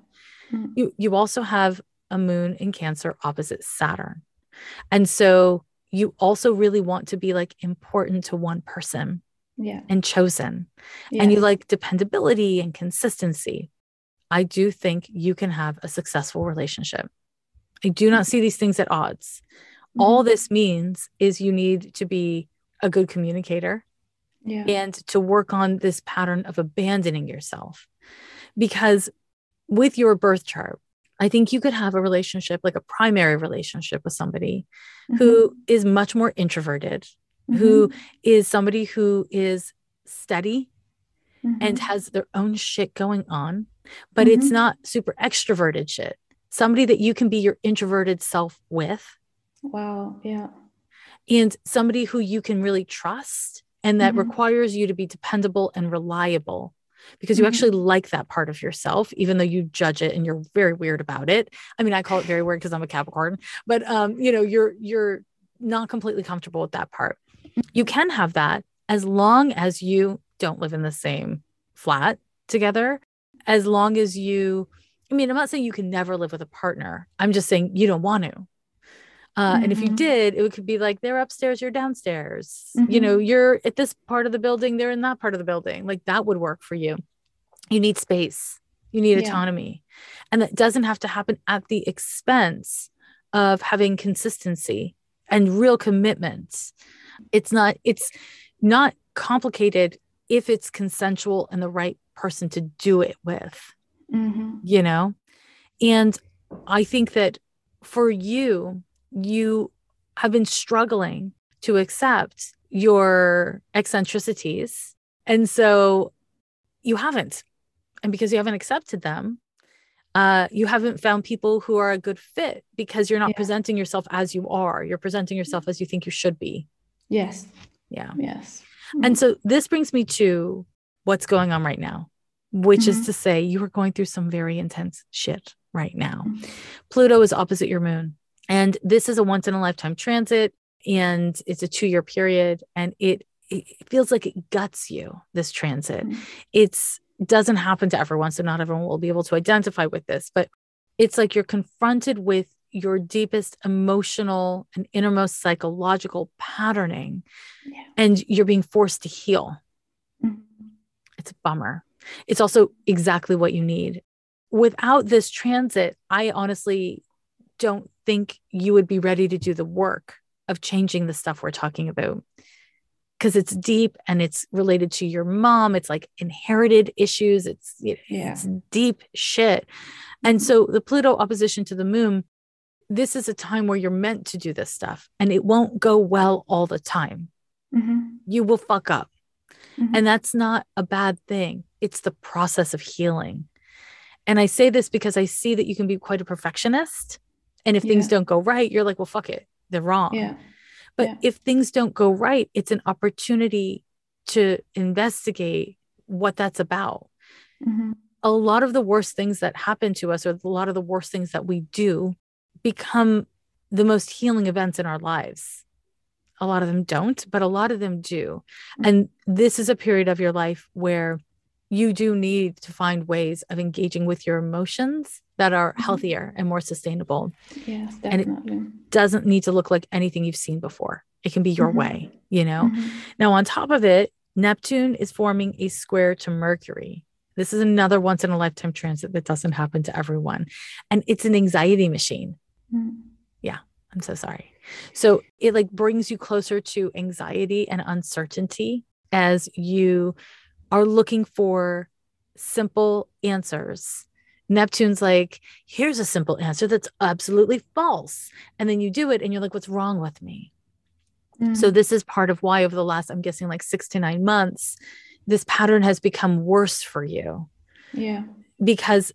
You also have a moon in Cancer opposite Saturn. And so you also really want to be like important to one person and chosen. And you like dependability and consistency. I do think you can have a successful relationship. I do not see these things at odds. All this means is you need to be a good communicator and to work on this pattern of abandoning yourself. Because with your birth chart, I think you could have a relationship, like a primary relationship with somebody who is much more introverted, who is somebody who is steady and has their own shit going on, but it's not super extroverted shit. Somebody that you can be your introverted self with.
Wow. Yeah.
And somebody who you can really trust and that requires you to be dependable and reliable. Because you actually like that part of yourself, even though you judge it and you're very weird about it. I mean, I call it very weird because I'm a Capricorn, but you're not completely comfortable with that part. You can have that as long as you don't live in the same flat together, as long as I'm not saying you can never live with a partner. I'm just saying you don't want to. And if you did, it could be like they're upstairs, you're downstairs. You're at this part of the building, they're in that part of the building. Like that would work for you. You need space. You need autonomy. And that doesn't have to happen at the expense of having consistency and real commitment. It's not complicated if it's consensual and the right person to do it with, And I think that for you have been struggling to accept your eccentricities. And so you haven't. And because you haven't accepted them, you haven't found people who are a good fit because you're not presenting yourself as you are. You're presenting yourself as you think you should be.
Yes.
Yeah.
Yes.
And so this brings me to what's going on right now, which is to say you are going through some very intense shit right now. Pluto is opposite your moon. And this is a once in a lifetime transit, and it's a 2-year period. And it feels like it guts you, this transit. It doesn't happen to everyone. So not everyone will be able to identify with this, but it's like you're confronted with your deepest emotional and innermost psychological patterning. Yeah. And you're being forced to heal. It's a bummer. It's also exactly what you need. Without this transit, I honestly don't think you would be ready to do the work of changing the stuff we're talking about, because it's deep and it's related to your mom. It's like inherited issues. It's deep shit. And so the Pluto opposition to the moon, this is a time where you're meant to do this stuff, and it won't go well all the time. You will fuck up. And that's not a bad thing. It's the process of healing. And I say this because I see that you can be quite a perfectionist. And if things don't go right, you're like, well, fuck it. They're wrong. But if things don't go right, it's an opportunity to investigate what that's about. A lot of the worst things that happen to us, or a lot of the worst things that we do, become the most healing events in our lives. A lot of them don't, but a lot of them do. And this is a period of your life where you do need to find ways of engaging with your emotions that are healthier and more sustainable.
Yes, definitely.
And it doesn't need to look like anything you've seen before. It can be your way, you know? Now, on top of it, Neptune is forming a square to Mercury. This is another once in a lifetime transit that doesn't happen to everyone. And it's an anxiety machine. Yeah, I'm so sorry. So it like brings you closer to anxiety and uncertainty as you are looking for simple answers. Neptune's like, here's a simple answer that's absolutely false. And then you do it and you're like, what's wrong with me? So this is part of why over the last, I'm guessing like 6 to 9 months, this pattern has become worse for you.
Yeah.
Because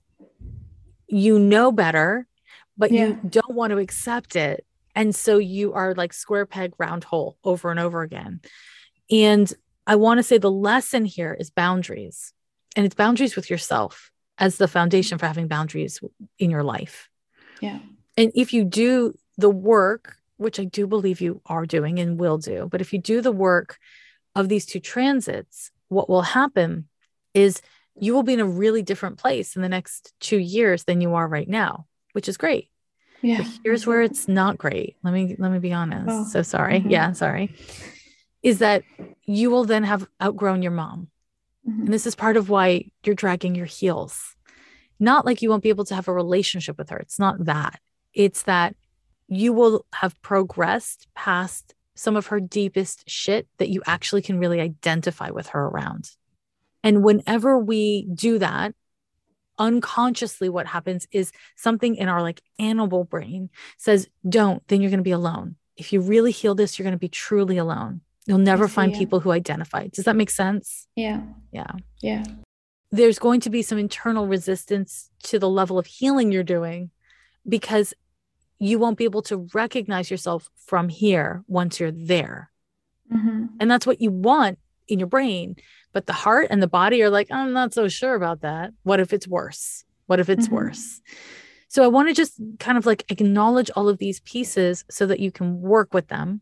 you know better, but you don't want to accept it. And so you are like square peg, round hole over and over again. And I want to say the lesson here is boundaries, and it's boundaries with yourself as the foundation for having boundaries in your life.
Yeah.
And if you do the work, which I do believe you are doing and will do, but if you do the work of these 2 transits, what will happen is you will be in a really different place in the next 2 years than you are right now, which is great.
Yeah.
But here's where it's not great. Let me be honest. Oh. So sorry. Yeah, sorry. Is that you will then have outgrown your mom. And this is part of why you're dragging your heels. Not like you won't be able to have a relationship with her. It's not that. It's that you will have progressed past some of her deepest shit that you actually can really identify with her around. And whenever we do that, unconsciously what happens is something in our like animal brain says, don't, then you're going to be alone. If you really heal this, you're going to be truly alone. You'll never find people who identify. Does that make sense?
Yeah.
Yeah.
Yeah.
There's going to be some internal resistance to the level of healing you're doing, because you won't be able to recognize yourself from here once you're there. And that's what you want in your brain. But the heart and the body are like, I'm not so sure about that. What if it's worse? What if it's worse? So I want to just kind of like acknowledge all of these pieces so that you can work with them.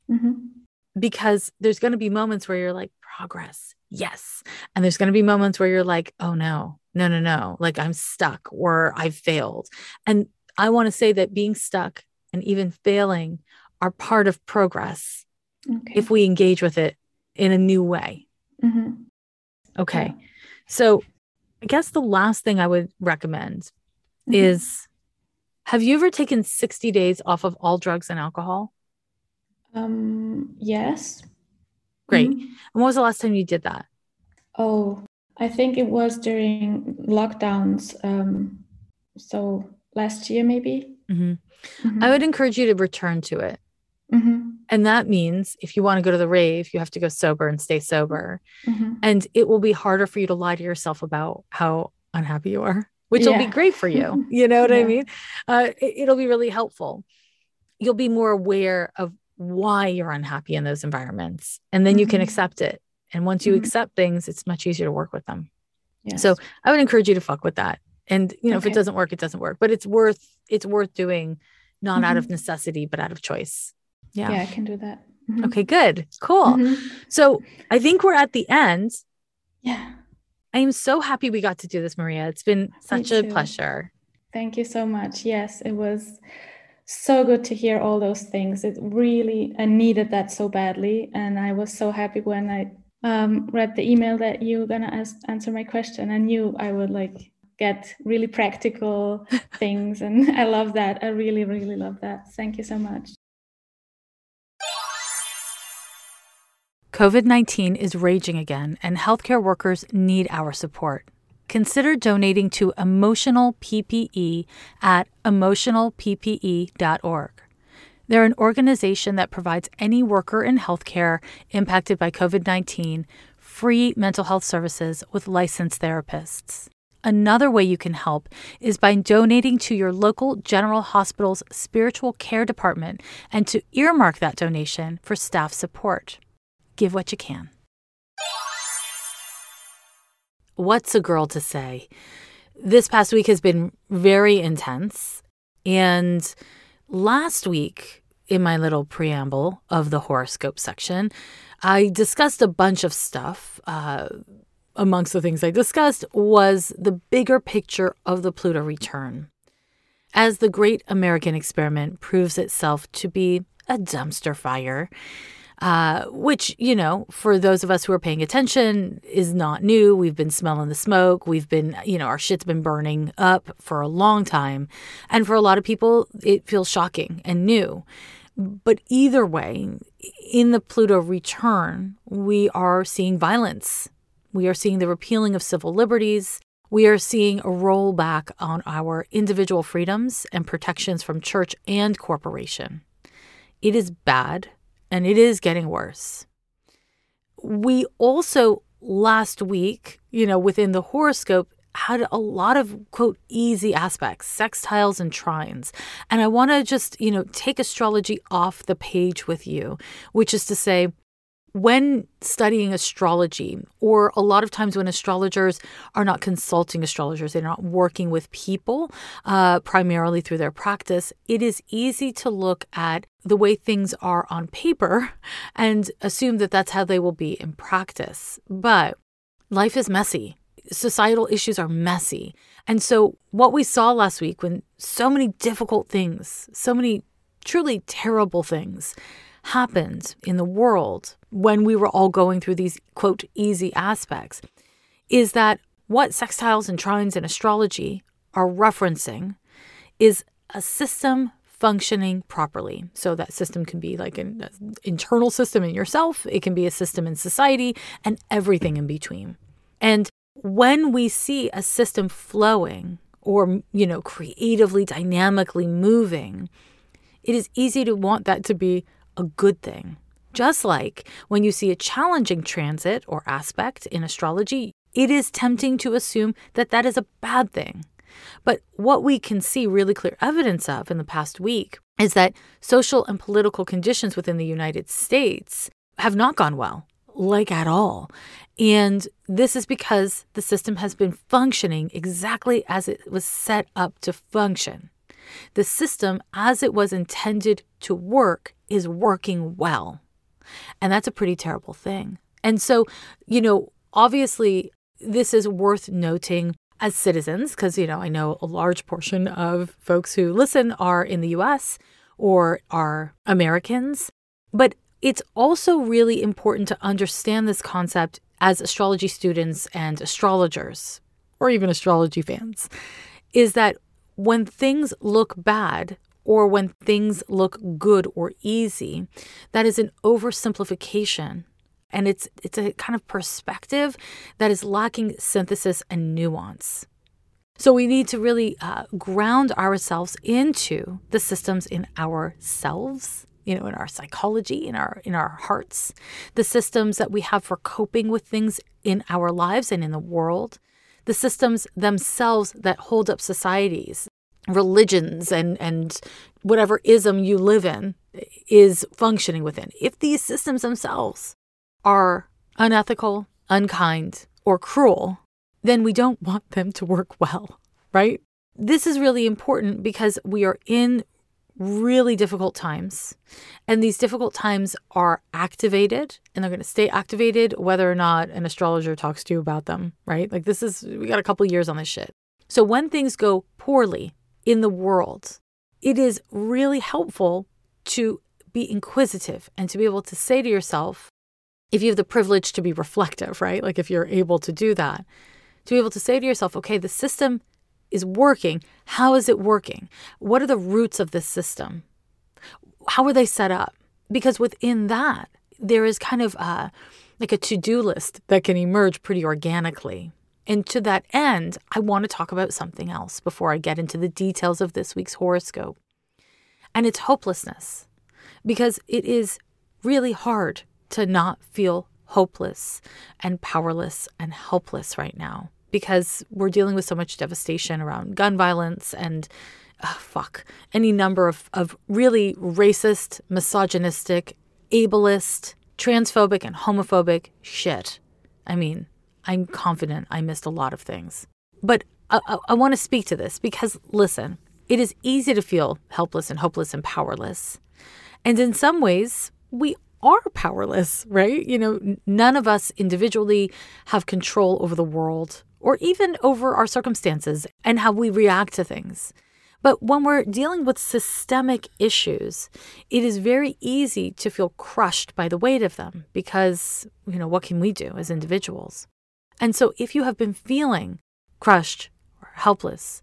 Because there's going to be moments where you're like, progress. Yes. And there's going to be moments where you're like, oh no, like I'm stuck or I've failed. And I want to say that being stuck and even failing are part of progress if we engage with it in a new way. Okay. Yeah. So I guess the last thing I would recommend is, have you ever taken 60 days off of all drugs and alcohol?
Yes.
Great. And when was the last time you did that?
Oh, I think it was during lockdowns. So last year, maybe.
I would encourage you to return to it. And that means if you want to go to the rave, you have to go sober and stay sober. And it will be harder for you to lie to yourself about how unhappy you are, which will be great for you. You know what I mean? It'll be really helpful. You'll be more aware of why you're unhappy in those environments. And then you can accept it. And once you accept things, it's much easier to work with them.
Yes.
So I would encourage you to fuck with that. And, if it doesn't work, it doesn't work, but it's worth doing, not out of necessity, but out of choice. Yeah.
Yeah, I can do that.
Okay, good. Cool. So I think we're at the end.
Yeah.
I am so happy we got to do this, Maria. It's been such a pleasure.
Thank you so much. Yes, it was so good to hear all those things. I needed that so badly. And I was so happy when I read the email that you were going to answer my question. I knew I would get really practical things. And I love that. I really, really love that. Thank you so much.
COVID-19 is raging again, and healthcare workers need our support. Consider donating to Emotional PPE at emotionalppe.org. They're an organization that provides any worker in healthcare impacted by COVID-19 free mental health services with licensed therapists. Another way you can help is by donating to your local General Hospital's spiritual care department and to earmark that donation for staff support. Give what you can. What's a girl to say? This past week has been very intense. And last week, in my little preamble of the horoscope section, I discussed a bunch of stuff. Amongst the things I discussed was the bigger picture of the Pluto return. As the great American experiment proves itself to be a dumpster fire, which, for those of us who are paying attention is not new. We've been smelling the smoke. We've been, our shit's been burning up for a long time. And for a lot of people, it feels shocking and new. But either way, in the Pluto return, we are seeing violence. We are seeing the repealing of civil liberties. We are seeing a rollback on our individual freedoms and protections from church and corporation. It is bad. And it is getting worse. We also last week, within the horoscope, had a lot of, quote, easy aspects, sextiles and trines. And I want to just, take astrology off the page with you, which is to say, when studying astrology, or a lot of times when astrologers are not consulting astrologers, they're not working with people primarily through their practice, it is easy to look at the way things are on paper and assume that that's how they will be in practice. But life is messy. Societal issues are messy. And so what we saw last week, when so many difficult things, so many truly terrible things happened in the world when we were all going through these, quote, easy aspects, is that what sextiles and trines and astrology are referencing is a system functioning properly. So that system can be like an internal system in yourself. It can be a system in society and everything in between. And when we see a system flowing or, creatively, dynamically moving, it is easy to want that to be a good thing. Just like when you see a challenging transit or aspect in astrology, it is tempting to assume that that is a bad thing. But what we can see really clear evidence of in the past week is that social and political conditions within the United States have not gone well, like at all. And this is because the system has been functioning exactly as it was set up to function. The system, as it was intended to work, is working well. And that's a pretty terrible thing. And so, obviously, this is worth noting as citizens, because, I know a large portion of folks who listen are in the US or are Americans. But it's also really important to understand this concept as astrology students and astrologers, or even astrology fans, is that when things look bad or when things look good or easy, that is an oversimplification. And it's a kind of perspective that is lacking synthesis and nuance. So we need to really ground ourselves into the systems in ourselves, in our psychology, in our hearts, the systems that we have for coping with things in our lives and in the world, the systems themselves that hold up societies. religions and whatever ism you live in is functioning within. If these systems themselves are unethical, unkind, or cruel, then we don't want them to work well, right? This is really important because we are in really difficult times. And these difficult times are activated, and they're going to stay activated whether or not an astrologer talks to you about them, right? Like we got a couple years on this shit. So when things go poorly in the world, it is really helpful to be inquisitive and to be able to say to yourself, if you have the privilege to be reflective, right? Like if you're able to do that, to be able to say to yourself, okay, the system is working. How is it working? What are the roots of this system? How are they set up? Because within that, there is kind of like a to-do list that can emerge pretty organically. And to that end, I want to talk about something else before I get into the details of this week's horoscope. And it's hopelessness. Because it is really hard to not feel hopeless and powerless and helpless right now. Because we're dealing with so much devastation around gun violence and, any number of really racist, misogynistic, ableist, transphobic, and homophobic shit. I mean, I'm confident I missed a lot of things. But I want to speak to this because, listen, it is easy to feel helpless and hopeless and powerless. And in some ways, we are powerless, right? You know, none of us individually have control over the world or even over our circumstances and how we react to things. But when we're dealing with systemic issues, it is very easy to feel crushed by the weight of them because, you know, what can we do as individuals? And so if you have been feeling crushed or helpless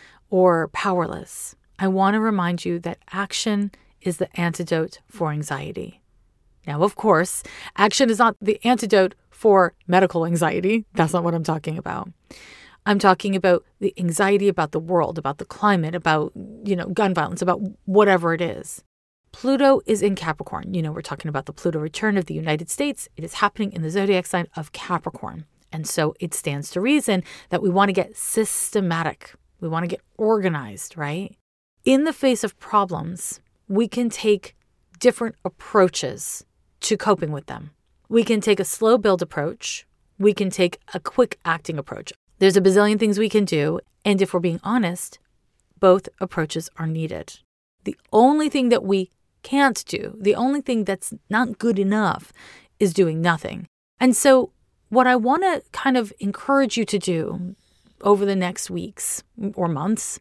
or powerless, I want to remind you that action is the antidote for anxiety. Now, of course, action is not the antidote for medical anxiety. That's not what I'm talking about. I'm talking about the anxiety about the world, about the climate, about, gun violence, about whatever it is. Pluto is in Capricorn. We're talking about the Pluto return of the United States. It is happening in the zodiac sign of Capricorn. And so it stands to reason that we want to get systematic. We want to get organized, right? In the face of problems, we can take different approaches to coping with them. We can take a slow build approach. We can take a quick acting approach. There's a bazillion things we can do. And if we're being honest, both approaches are needed. The only thing that we can't do, the only thing that's not good enough is doing nothing. And so what I want to kind of encourage you to do over the next weeks or months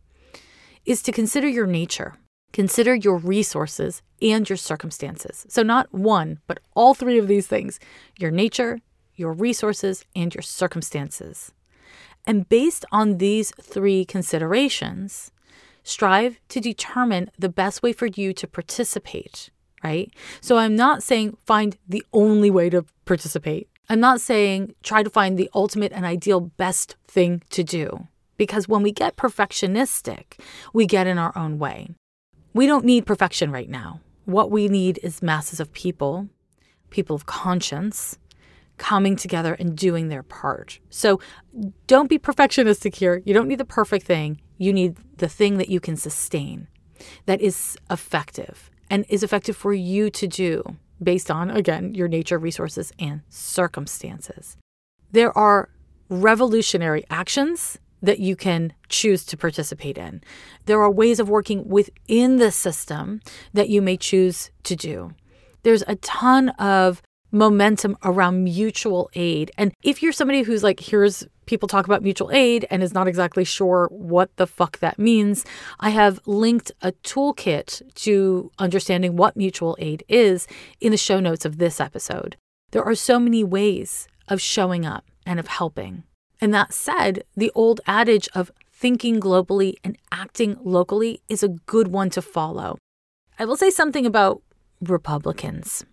is to consider your nature. Consider your resources and your circumstances. So not one, but all three of these things, your nature, your resources, and your circumstances. And based on these three considerations, strive to determine the best way for you to participate, right? So I'm not saying find the only way to participate. I'm not saying try to find the ultimate and ideal best thing to do. Because when we get perfectionistic, we get in our own way. We don't need perfection right now. What we need is masses of people of conscience, coming together and doing their part. So don't be perfectionistic here. You don't need the perfect thing. You need the thing that you can sustain, that is effective and is effective for you to do based on, again, your nature, resources, and circumstances. There are revolutionary actions that you can choose to participate in. There are ways of working within the system that you may choose to do. There's a ton of momentum around mutual aid. And if you're somebody who's like, here's people talk about mutual aid and is not exactly sure what the fuck that means, I have linked a toolkit to understanding what mutual aid is in the show notes of this episode. There are so many ways of showing up and of helping. And that said, the old adage of thinking globally and acting locally is a good one to follow. I will say something about Republicans.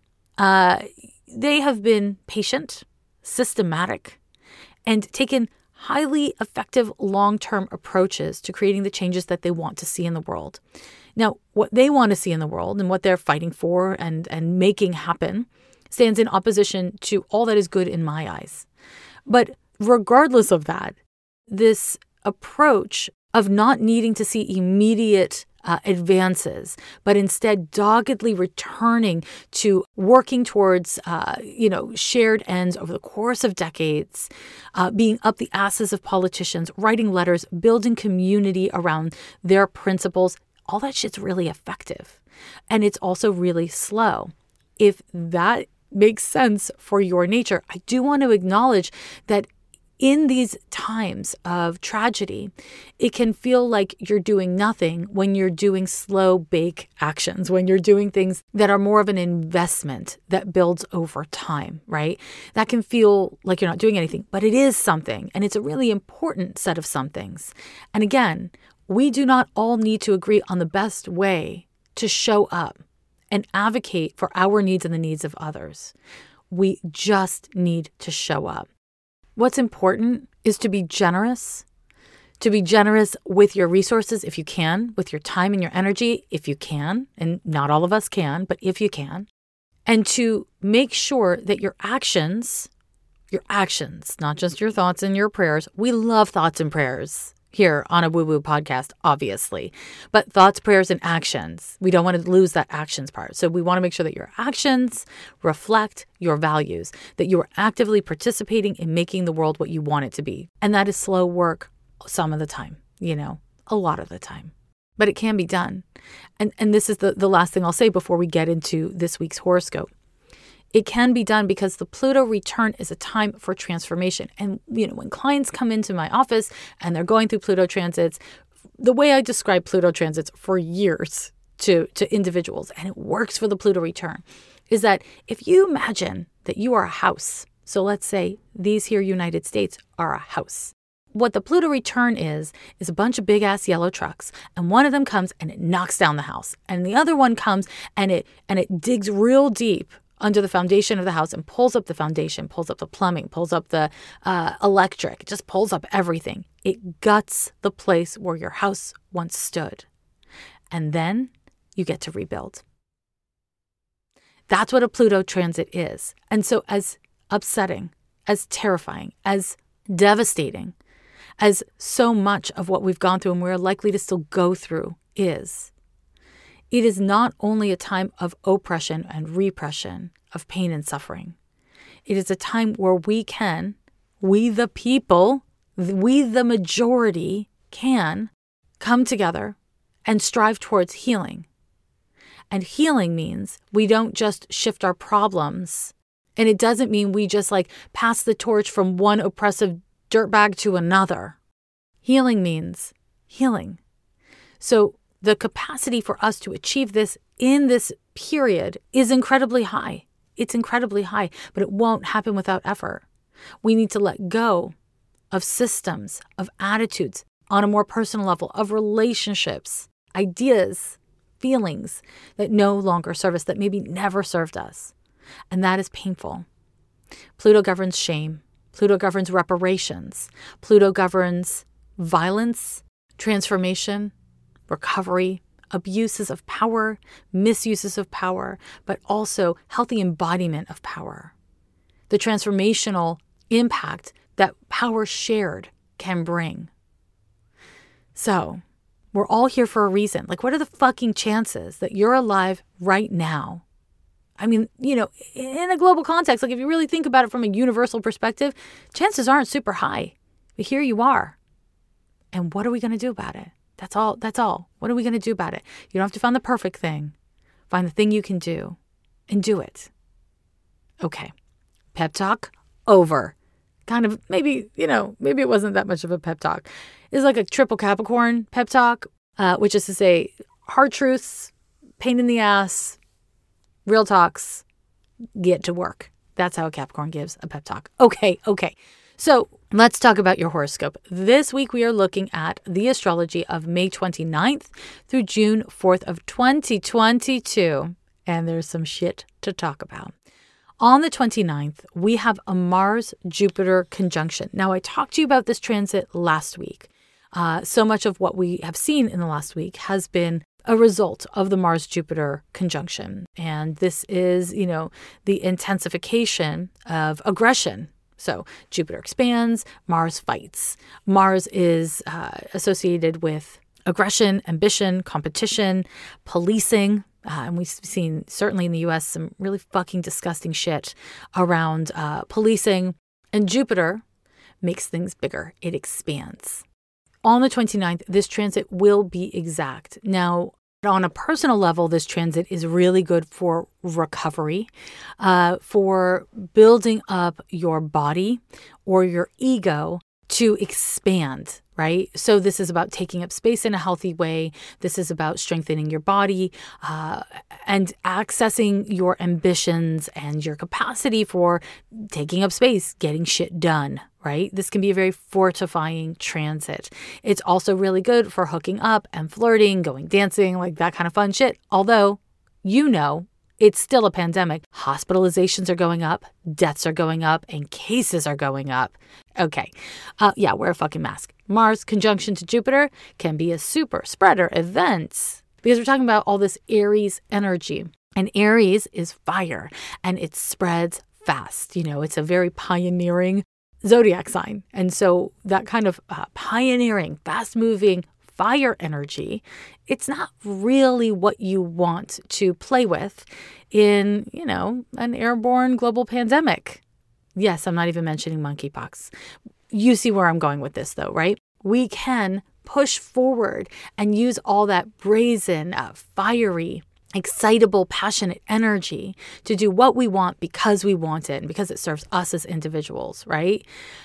They have been patient, systematic, and taken highly effective long-term approaches to creating the changes that they want to see in the world. Now, what they want to see in the world and what they're fighting for and making happen stands in opposition to all that is good in my eyes. But regardless of that, this approach of not needing to see immediate advances, but instead doggedly returning to working towards, shared ends over the course of decades, being up the asses of politicians, writing letters, building community around their principles. All that shit's really effective. And it's also really slow. If that makes sense for your nature, I do want to acknowledge that in these times of tragedy, it can feel like you're doing nothing when you're doing slow bake actions, when you're doing things that are more of an investment that builds over time, right? That can feel like you're not doing anything, but it is something, and it's a really important set of somethings. And again, we do not all need to agree on the best way to show up and advocate for our needs and the needs of others. We just need to show up. What's important is to be generous with your resources if you can, with your time and your energy if you can, and not all of us can, but if you can, and to make sure that your actions, not just your thoughts and your prayers. We love thoughts and prayers here on a woo-woo podcast, obviously, but thoughts, prayers, and actions. We don't want to lose that actions part. So we want to make sure that your actions reflect your values, that you are actively participating in making the world what you want it to be. And that is slow work some of the time, a lot of the time. But it can be done. And this is the last thing I'll say before we get into this week's horoscope. It can be done because the Pluto return is a time for transformation. And, when clients come into my office and they're going through Pluto transits, the way I describe Pluto transits for years to individuals, and it works for the Pluto return, is that if you imagine that you are a house, so let's say these here United States are a house. What the Pluto return is a bunch of big ass yellow trucks, and one of them comes and it knocks down the house, and the other one comes and it digs real deep under the foundation of the house and pulls up the foundation, pulls up the plumbing, pulls up the electric, it just pulls up everything. It guts the place where your house once stood. And then you get to rebuild. That's what a Pluto transit is. And so as upsetting, as terrifying, as devastating, as so much of what we've gone through and we're likely to still go through is, it is not only a time of oppression and repression, of pain and suffering. It is a time where we the people, we the majority can come together and strive towards healing. And healing means we don't just shift our problems. And it doesn't mean we just pass the torch from one oppressive dirtbag to another. Healing means healing. So the capacity for us to achieve this in this period is incredibly high. It's incredibly high, but it won't happen without effort. We need to let go of systems, of attitudes on a more personal level, of relationships, ideas, feelings that no longer serve us, that maybe never served us. And that is painful. Pluto governs shame. Pluto governs reparations. Pluto governs violence, transformation, recovery, abuses of power, misuses of power, but also healthy embodiment of power. The transformational impact that power shared can bring. So, we're all here for a reason. What are the fucking chances that you're alive right now? I mean, in a global context, if you really think about it from a universal perspective, chances aren't super high. But here you are. And what are we going to do about it? That's all. What are we going to do about it? You don't have to find the perfect thing. Find the thing you can do and do it. Okay. Pep talk over. Kind of maybe it wasn't that much of a pep talk. It's like a triple Capricorn pep talk, which is to say hard truths, pain in the ass, real talks, get to work. That's how a Capricorn gives a pep talk. Okay. So let's talk about your horoscope. This week, we are looking at the astrology of May 29th through June 4th of 2022. And there's some shit to talk about. On the 29th, we have a Mars-Jupiter conjunction. Now, I talked to you about this transit last week. So much of what we have seen in the last week has been a result of the Mars-Jupiter conjunction. And this is, the intensification of aggression. So Jupiter expands, Mars fights. Mars is associated with aggression, ambition, competition, policing. And we've seen, certainly in the US, some really fucking disgusting shit around policing. And Jupiter makes things bigger. It expands. On the 29th, this transit will be exact. Now, on a personal level, this transit is really good for recovery, for building up your body or your ego to expand, right? So this is about taking up space in a healthy way. This is about strengthening your body and accessing your ambitions and your capacity for taking up space, getting shit done, right? This can be a very fortifying transit. It's also really good for hooking up and flirting, going dancing, like that kind of fun shit. Although, it's still a pandemic. Hospitalizations are going up, deaths are going up, and cases are going up. Okay. Wear a fucking mask. Mars conjunction to Jupiter can be a super spreader event because we're talking about all this Aries energy. And Aries is fire and it spreads fast. It's a very pioneering zodiac sign. And so that kind of pioneering, fast-moving fire energy, it's not really what you want to play with in, an airborne global pandemic. Yes, I'm not even mentioning monkeypox. You see where I'm going with this though, right? We can push forward and use all that brazen, fiery, excitable, passionate energy to do what we want because we want it and because it serves us as individuals, right?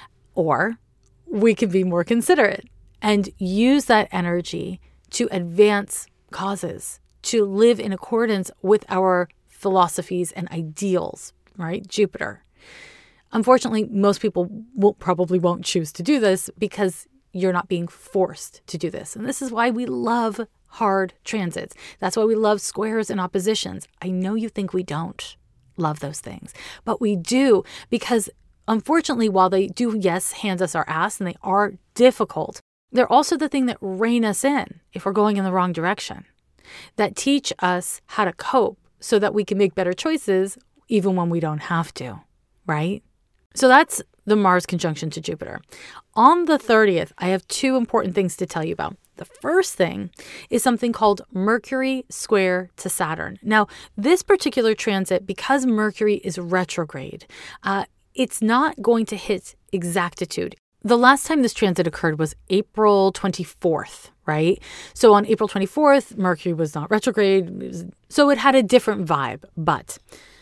Or we can be more considerate and use that energy to advance causes, to live in accordance with our philosophies and ideals, right? Jupiter. Unfortunately, most people probably won't choose to do this because you're not being forced to do this. And this is why we love hard transits. That's why we love squares and oppositions. I know you think we don't love those things, but we do because unfortunately, while they do, yes, hand us our ass and they are difficult, they're also the thing that rein us in if we're going in the wrong direction, that teach us how to cope so that we can make better choices even when we don't have to, right? So that's the Mars conjunction to Jupiter. On the 30th, I have two important things to tell you about. The first thing is something called Mercury square to Saturn. Now, this particular transit, because Mercury is retrograde, it's not going to hit exactitude. The last time this transit occurred was April 24th, right? So on April 24th, Mercury was not retrograde, so it had a different vibe. But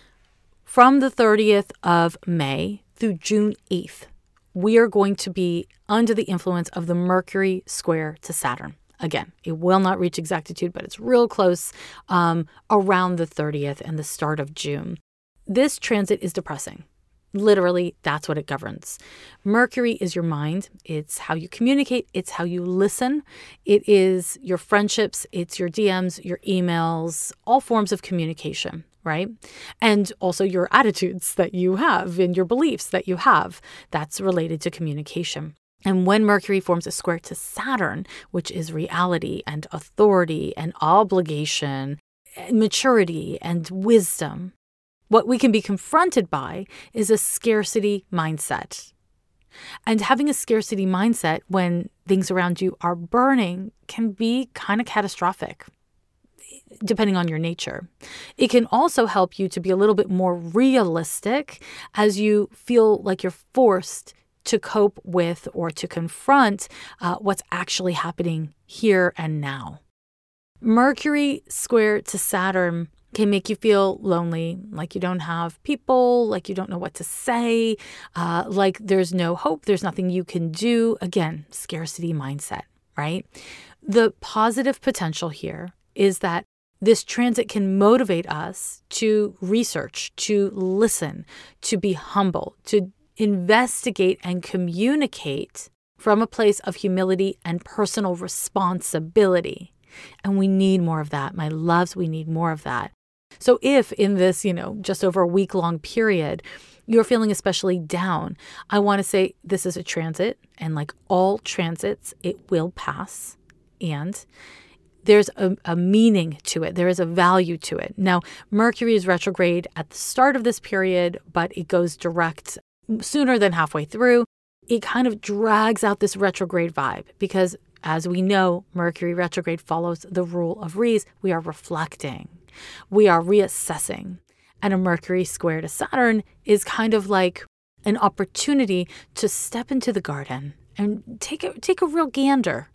from the 30th of May through June 8th, we are going to be under the influence of the Mercury square to Saturn. Again, it will not reach exactitude, but it's real close around the 30th and the start of June. This transit is depressing. Literally, that's what it governs. Mercury is your mind. It's how you communicate. It's how you listen. It is your friendships. It's your DMs, your emails, all forms of communication, right? And also your attitudes that you have and your beliefs that you have. That's related to communication. And when Mercury forms a square to Saturn, which is reality and authority and obligation, and maturity and wisdom, what we can be confronted by is a scarcity mindset. And having a scarcity mindset when things around you are burning can be kind of catastrophic, depending on your nature. It can also help you to be a little bit more realistic as you feel like you're forced to cope with or to confront what's actually happening here and now. Mercury square to Saturn can make you feel lonely, like you don't have people, like you don't know what to say, like there's no hope, there's nothing you can do. Again, scarcity mindset, right? The positive potential here is that this transit can motivate us to research, to listen, to be humble, to investigate and communicate from a place of humility and personal responsibility. And we need more of that. My loves, we need more of that. So if in this, just over a week-long period, you're feeling especially down, I want to say this is a transit, and like all transits, it will pass. And there's a meaning to it. There is a value to it. Now, Mercury is retrograde at the start of this period, but it goes direct sooner than halfway through, it kind of drags out this retrograde vibe because, as we know, Mercury retrograde follows the rule of Ries. We are reflecting. We are reassessing. And a Mercury square to Saturn is kind of like an opportunity to step into the garden and take a real gander,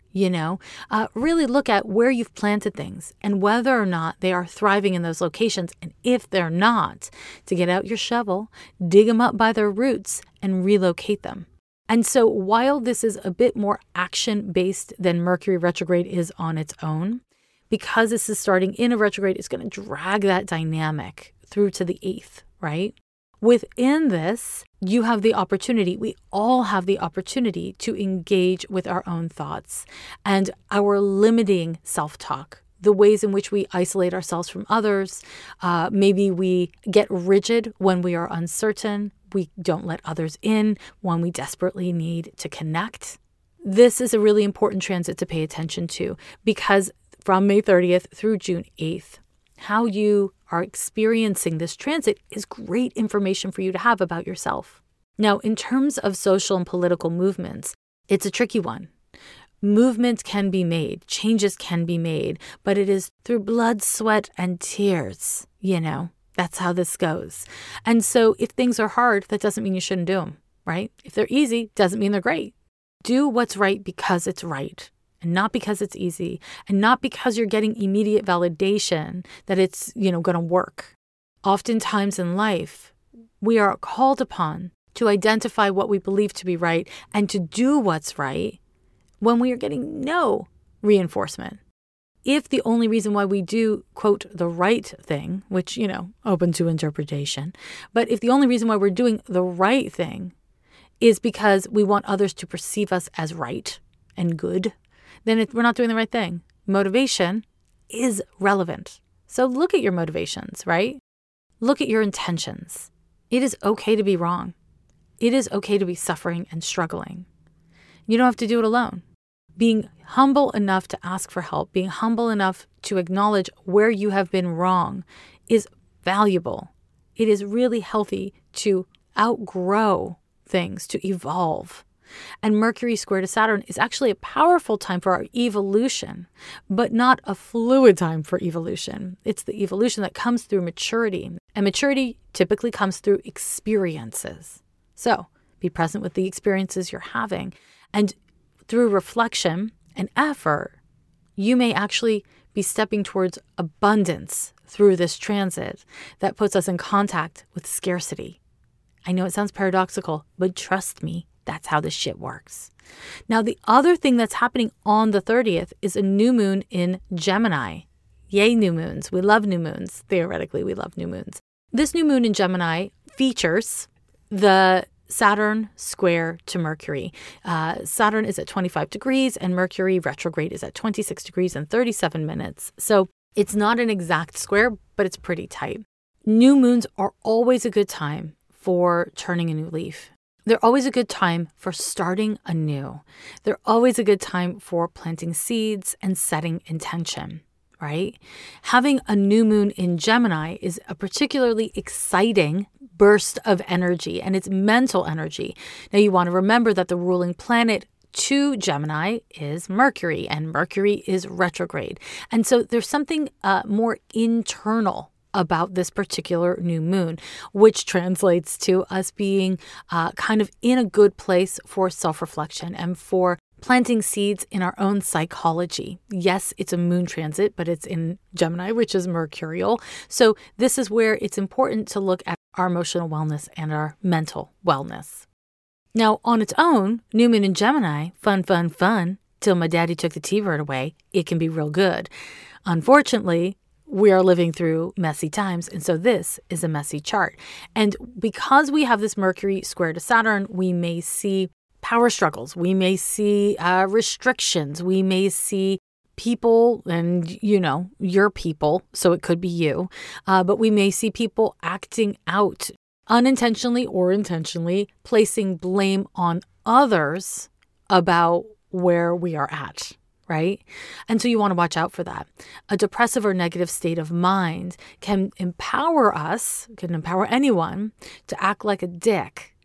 really look at where you've planted things and whether or not they are thriving in those locations. And if they're not, to get out your shovel, dig them up by their roots and relocate them. And so while this is a bit more action-based than Mercury retrograde is on its own, because this is starting in a retrograde, it's going to drag that dynamic through to the 8th, right? Within this, you have the opportunity, we all have the opportunity to engage with our own thoughts and our limiting self-talk, the ways in which we isolate ourselves from others. Maybe we get rigid when we are uncertain. We don't let others in when we desperately need to connect. This is a really important transit to pay attention to because from May 30th through June 8th, how you are experiencing this transit is great information for you to have about yourself. Now, in terms of social and political movements, it's a tricky one. Movement can be made, changes can be made, but it is through blood, sweat, and tears, That's how this goes. And so if things are hard, that doesn't mean you shouldn't do them, right? If they're easy, doesn't mean they're great. Do what's right because it's right. And not because it's easy, and not because you're getting immediate validation that it's, going to work. Oftentimes in life, we are called upon to identify what we believe to be right and to do what's right when we are getting no reinforcement. If the only reason why we do, quote, the right thing, which, open to interpretation, but if the only reason why we're doing the right thing is because we want others to perceive us as right and good, then we're not doing the right thing. Motivation is relevant. So look at your motivations, right? Look at your intentions. It is okay to be wrong. It is okay to be suffering and struggling. You don't have to do it alone. Being humble enough to ask for help, being humble enough to acknowledge where you have been wrong is valuable. It is really healthy to outgrow things, to evolve. And Mercury square to Saturn is actually a powerful time for our evolution, but not a fluid time for evolution. It's the evolution that comes through maturity. And maturity typically comes through experiences. So be present with the experiences you're having. And through reflection and effort, you may actually be stepping towards abundance through this transit that puts us in contact with scarcity. I know it sounds paradoxical, but trust me, that's how this shit works. Now, the other thing that's happening on the 30th is a new moon in Gemini. Yay, new moons. We love new moons. Theoretically, we love new moons. This new moon in Gemini features the Saturn square to Mercury. Saturn is at 25 degrees and Mercury retrograde is at 26 degrees and 37 minutes. So it's not an exact square, but it's pretty tight. New moons are always a good time for turning a new leaf. They're always a good time for starting anew. They're always a good time for planting seeds and setting intention, right? Having a new moon in Gemini is a particularly exciting burst of energy, and it's mental energy. Now, you want to remember that the ruling planet to Gemini is Mercury, and Mercury is retrograde. And so there's something more internal about this particular new moon, which translates to us being kind of in a good place for self-reflection and for planting seeds in our own psychology. Yes, it's a moon transit, but it's in Gemini, which is mercurial. So this is where it's important to look at our emotional wellness and our mental wellness. Now, on its own, new moon in Gemini, fun, till my daddy took the T-bird away, it can be real good. Unfortunately, we are living through messy times, and so this is a messy chart. And because we have this Mercury square to Saturn, we may see power struggles. We may see restrictions. We may see people, and your people, so it could be you, but we may see people acting out unintentionally or intentionally, placing blame on others about where we are at. Right? And so you want to watch out for that. A depressive or negative state of mind can empower anyone to act like a dick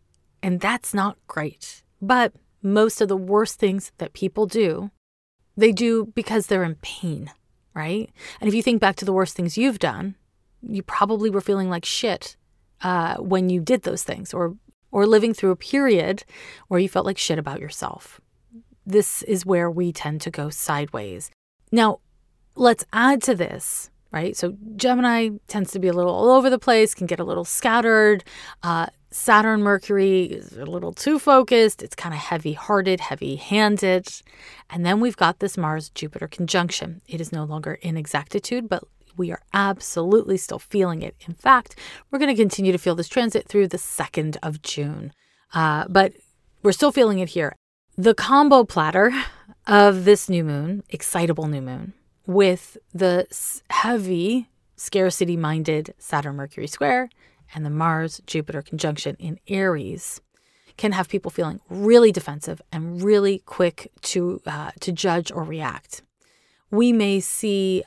And that's not great. But most of the worst things that people do, they do because they're in pain, right? And if you think back to the worst things you've done, you probably were feeling like shit when you did those things, or living through a period where you felt like shit about yourself. This is where we tend to go sideways. Now, let's add to this, right? So Gemini tends to be a little all over the place, can get a little scattered. Saturn, Mercury is a little too focused. It's kind of heavy-hearted, heavy-handed. And then we've got this Mars-Jupiter conjunction. It is no longer in exactitude, but we are absolutely still feeling it. In fact, we're going to continue to feel this transit through the 2nd of June. But we're still feeling it here. The combo platter of this new moon, excitable new moon, with the heavy scarcity-minded Saturn-Mercury square and the Mars-Jupiter conjunction in Aries can have people feeling really defensive and really quick to judge or react. We may see,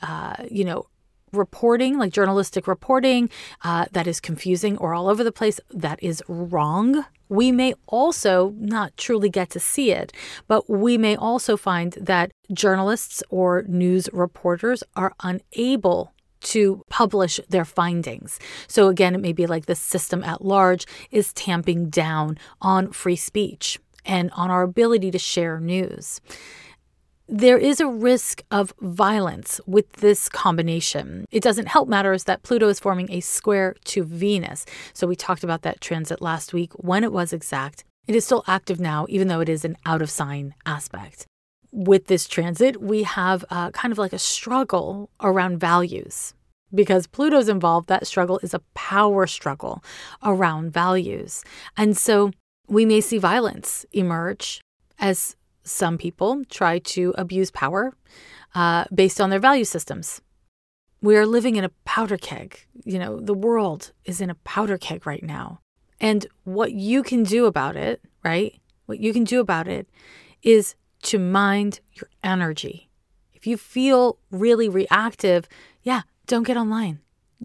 reporting, like journalistic reporting, that is confusing or all over the place, that is wrong. We may also not truly get to see it, but we may also find that journalists or news reporters are unable to publish their findings. So again, it may be like the system at large is tamping down on free speech and on our ability to share news. There is a risk of violence with this combination. It doesn't help matters that Pluto is forming a square to Venus. So we talked about that transit last week when it was exact. It is still active now, even though it is an out of sign aspect. With this transit, we have kind of like a struggle around values. Because Pluto's involved, that struggle is a power struggle around values. And so we may see violence emerge as some people try to abuse power based on their value systems. We are living in a powder keg. The world is in a powder keg right now. And what you can do about it, right? What you can do about it is to mind your energy. If you feel really reactive, don't get online.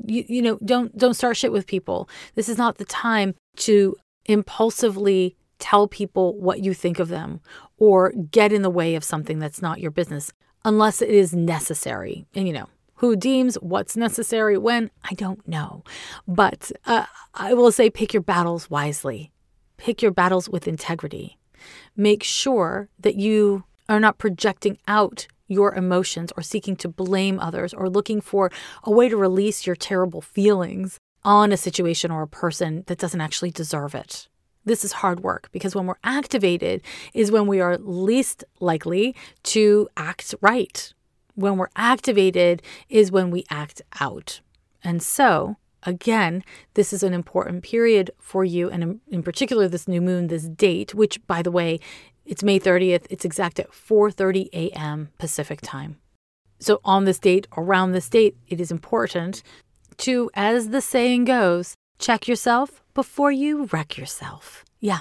Don't start shit with people. This is not the time to impulsively tell people what you think of them or get in the way of something that's not your business unless it is necessary. And who deems what's necessary when? I don't know. But I will say pick your battles wisely. Pick your battles with integrity. Make sure that you are not projecting out your emotions or seeking to blame others or looking for a way to release your terrible feelings on a situation or a person that doesn't actually deserve it. This is hard work because when we're activated is when we are least likely to act right. When we're activated is when we act out. And so, again, this is an important period for you, and in particular this new moon, this date, which, by the way, it's May 30th. It's exact at 4:30 a.m. Pacific time. So on this date, around this date, it is important to, as the saying goes, check yourself before you wreck yourself. Yeah,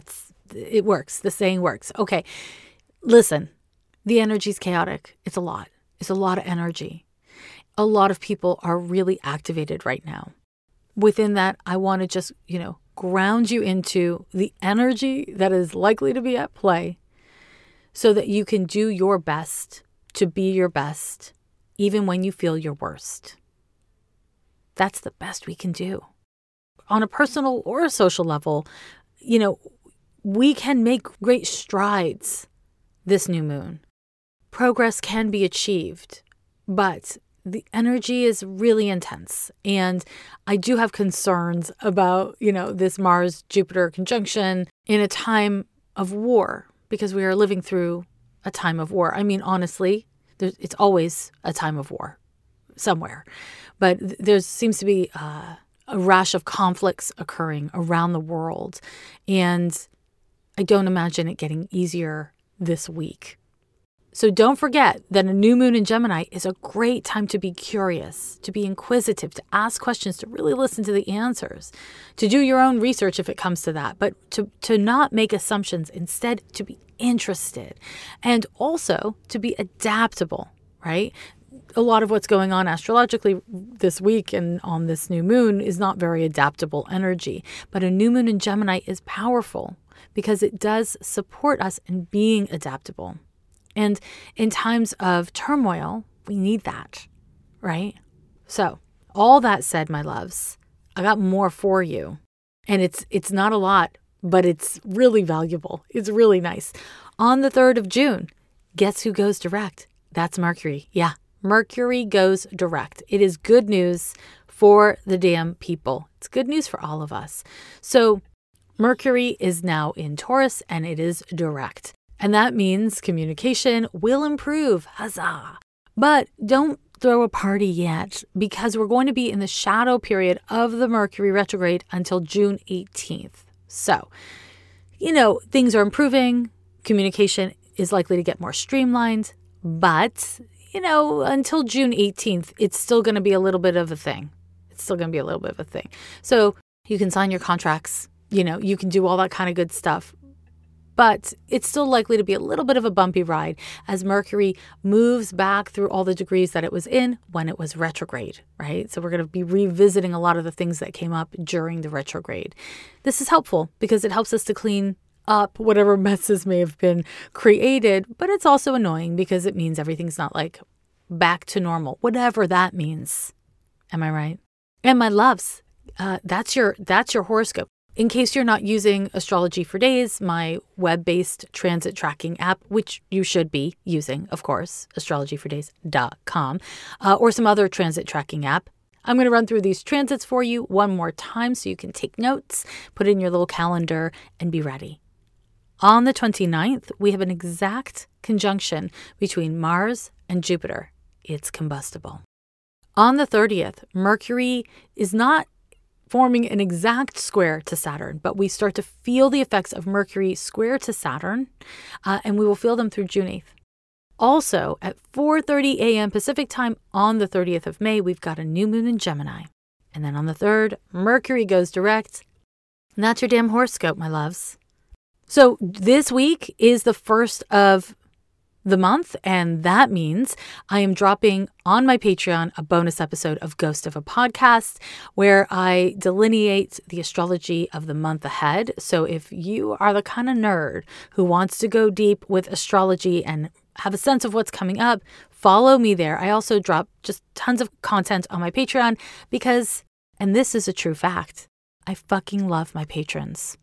it works. The saying works. Okay, listen, the energy's chaotic. It's a lot. It's a lot of energy. A lot of people are really activated right now. Within that, I want to just, ground you into the energy that is likely to be at play so that you can do your best to be your best, even when you feel your worst. That's the best we can do. On a personal or a social level, we can make great strides this new moon. Progress can be achieved, but the energy is really intense. And I do have concerns about, this Mars-Jupiter conjunction in a time of war, because we are living through a time of war. I mean, honestly, it's always a time of war somewhere. But there seems to be a rash of conflicts occurring around the world. And I don't imagine it getting easier this week. So don't forget that a new moon in Gemini is a great time to be curious, to be inquisitive, to ask questions, to really listen to the answers, to do your own research if it comes to that, but to not make assumptions, instead to be interested, and also to be adaptable, right? a lot of what's going on astrologically this week and on this new moon is not very adaptable energy. But a new moon in Gemini is powerful because it does support us in being adaptable. And in times of turmoil, we need that, right? So all that said, my loves, I got more for you. And it's not a lot, but it's really valuable. It's really nice. On the 3rd of June, guess who goes direct? That's Mercury. Yeah, Mercury goes direct. It is good news for the damn people. It's good news for all of us. So Mercury is now in Taurus and it is direct. And that means communication will improve. Huzzah! But don't throw a party yet because we're going to be in the shadow period of the Mercury retrograde until June 18th. So, things are improving. Communication is likely to get more streamlined. But, until June 18th, it's still going to be a little bit of a thing. So you can sign your contracts. You can do all that kind of good stuff. But it's still likely to be a little bit of a bumpy ride as Mercury moves back through all the degrees that it was in when it was retrograde, right? So we're going to be revisiting a lot of the things that came up during the retrograde. This is helpful because it helps us to clean up whatever messes may have been created, but it's also annoying because it means everything's not like back to normal, whatever that means. Am I right? And my loves, that's your horoscope. In case you're not using Astrology for Days, my web-based transit tracking app, which you should be using, of course, astrologyfordays.com, or some other transit tracking app, I'm going to run through these transits for you one more time so you can take notes, put it in your little calendar, and be ready. On the 29th, we have an exact conjunction between Mars and Jupiter. It's combustible. On the 30th, Mercury is not forming an exact square to Saturn, but we start to feel the effects of Mercury square to Saturn, and we will feel them through June 8th. Also, at 4:30 a.m. Pacific time on the 30th of May, we've got a new moon in Gemini. And then on the 3rd, Mercury goes direct. And that's your damn horoscope, my loves. So this week is the first of the month, and that means I am dropping on my Patreon a bonus episode of Ghost of a Podcast where I delineate the astrology of the month ahead. So if you are the kind of nerd who wants to go deep with astrology and have a sense of what's coming up, follow me there. I also drop just tons of content on my Patreon because, and this is a true fact, I fucking love my patrons.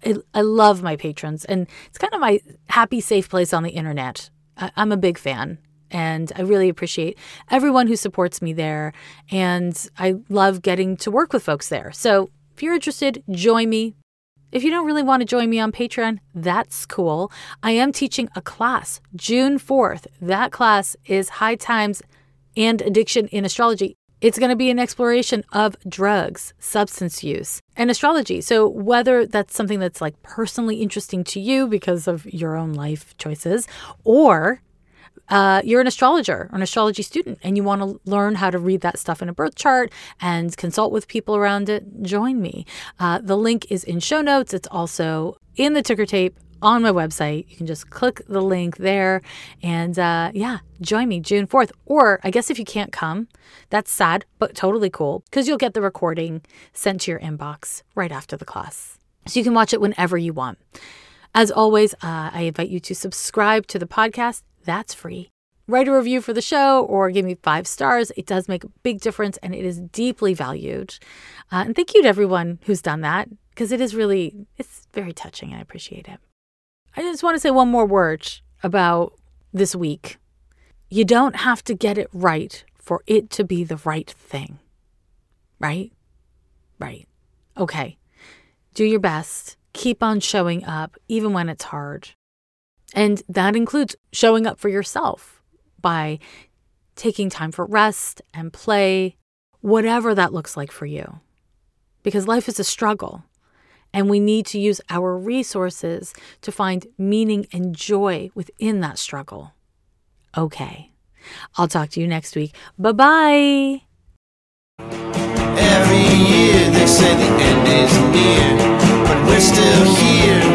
I love my patrons, and it's kind of my happy, safe place on the internet. I'm a big fan, and I really appreciate everyone who supports me there, and I love getting to work with folks there. So if you're interested, join me. If you don't really want to join me on Patreon, that's cool. I am teaching a class June 4th. That class is High Times and Addiction in Astrology. It's going to be an exploration of drugs, substance use, and astrology. So whether that's something that's like personally interesting to you because of your own life choices, or you're an astrologer or an astrology student and you want to learn how to read that stuff in a birth chart and consult with people around it, join me. The link is in show notes. It's also in the ticker tape on my website. You can just click the link there and join me June 4th. Or I guess if you can't come, that's sad, but totally cool because you'll get the recording sent to your inbox right after the class. So you can watch it whenever you want. As always, I invite you to subscribe to the podcast. That's free. Write a review for the show or give me 5 stars. It does make a big difference and it is deeply valued. And thank you to everyone who's done that because it's very touching and I appreciate it. I just want to say one more word about this week. You don't have to get it right for it to be the right thing. Right? Right. Okay. Do your best. Keep on showing up, even when it's hard. And that includes showing up for yourself by taking time for rest and play, whatever that looks like for you. Because life is a struggle. And we need to use our resources to find meaning and joy within that struggle. Okay. I'll talk to you next week. Bye-bye.
Every year they say the end is near, but we're still here.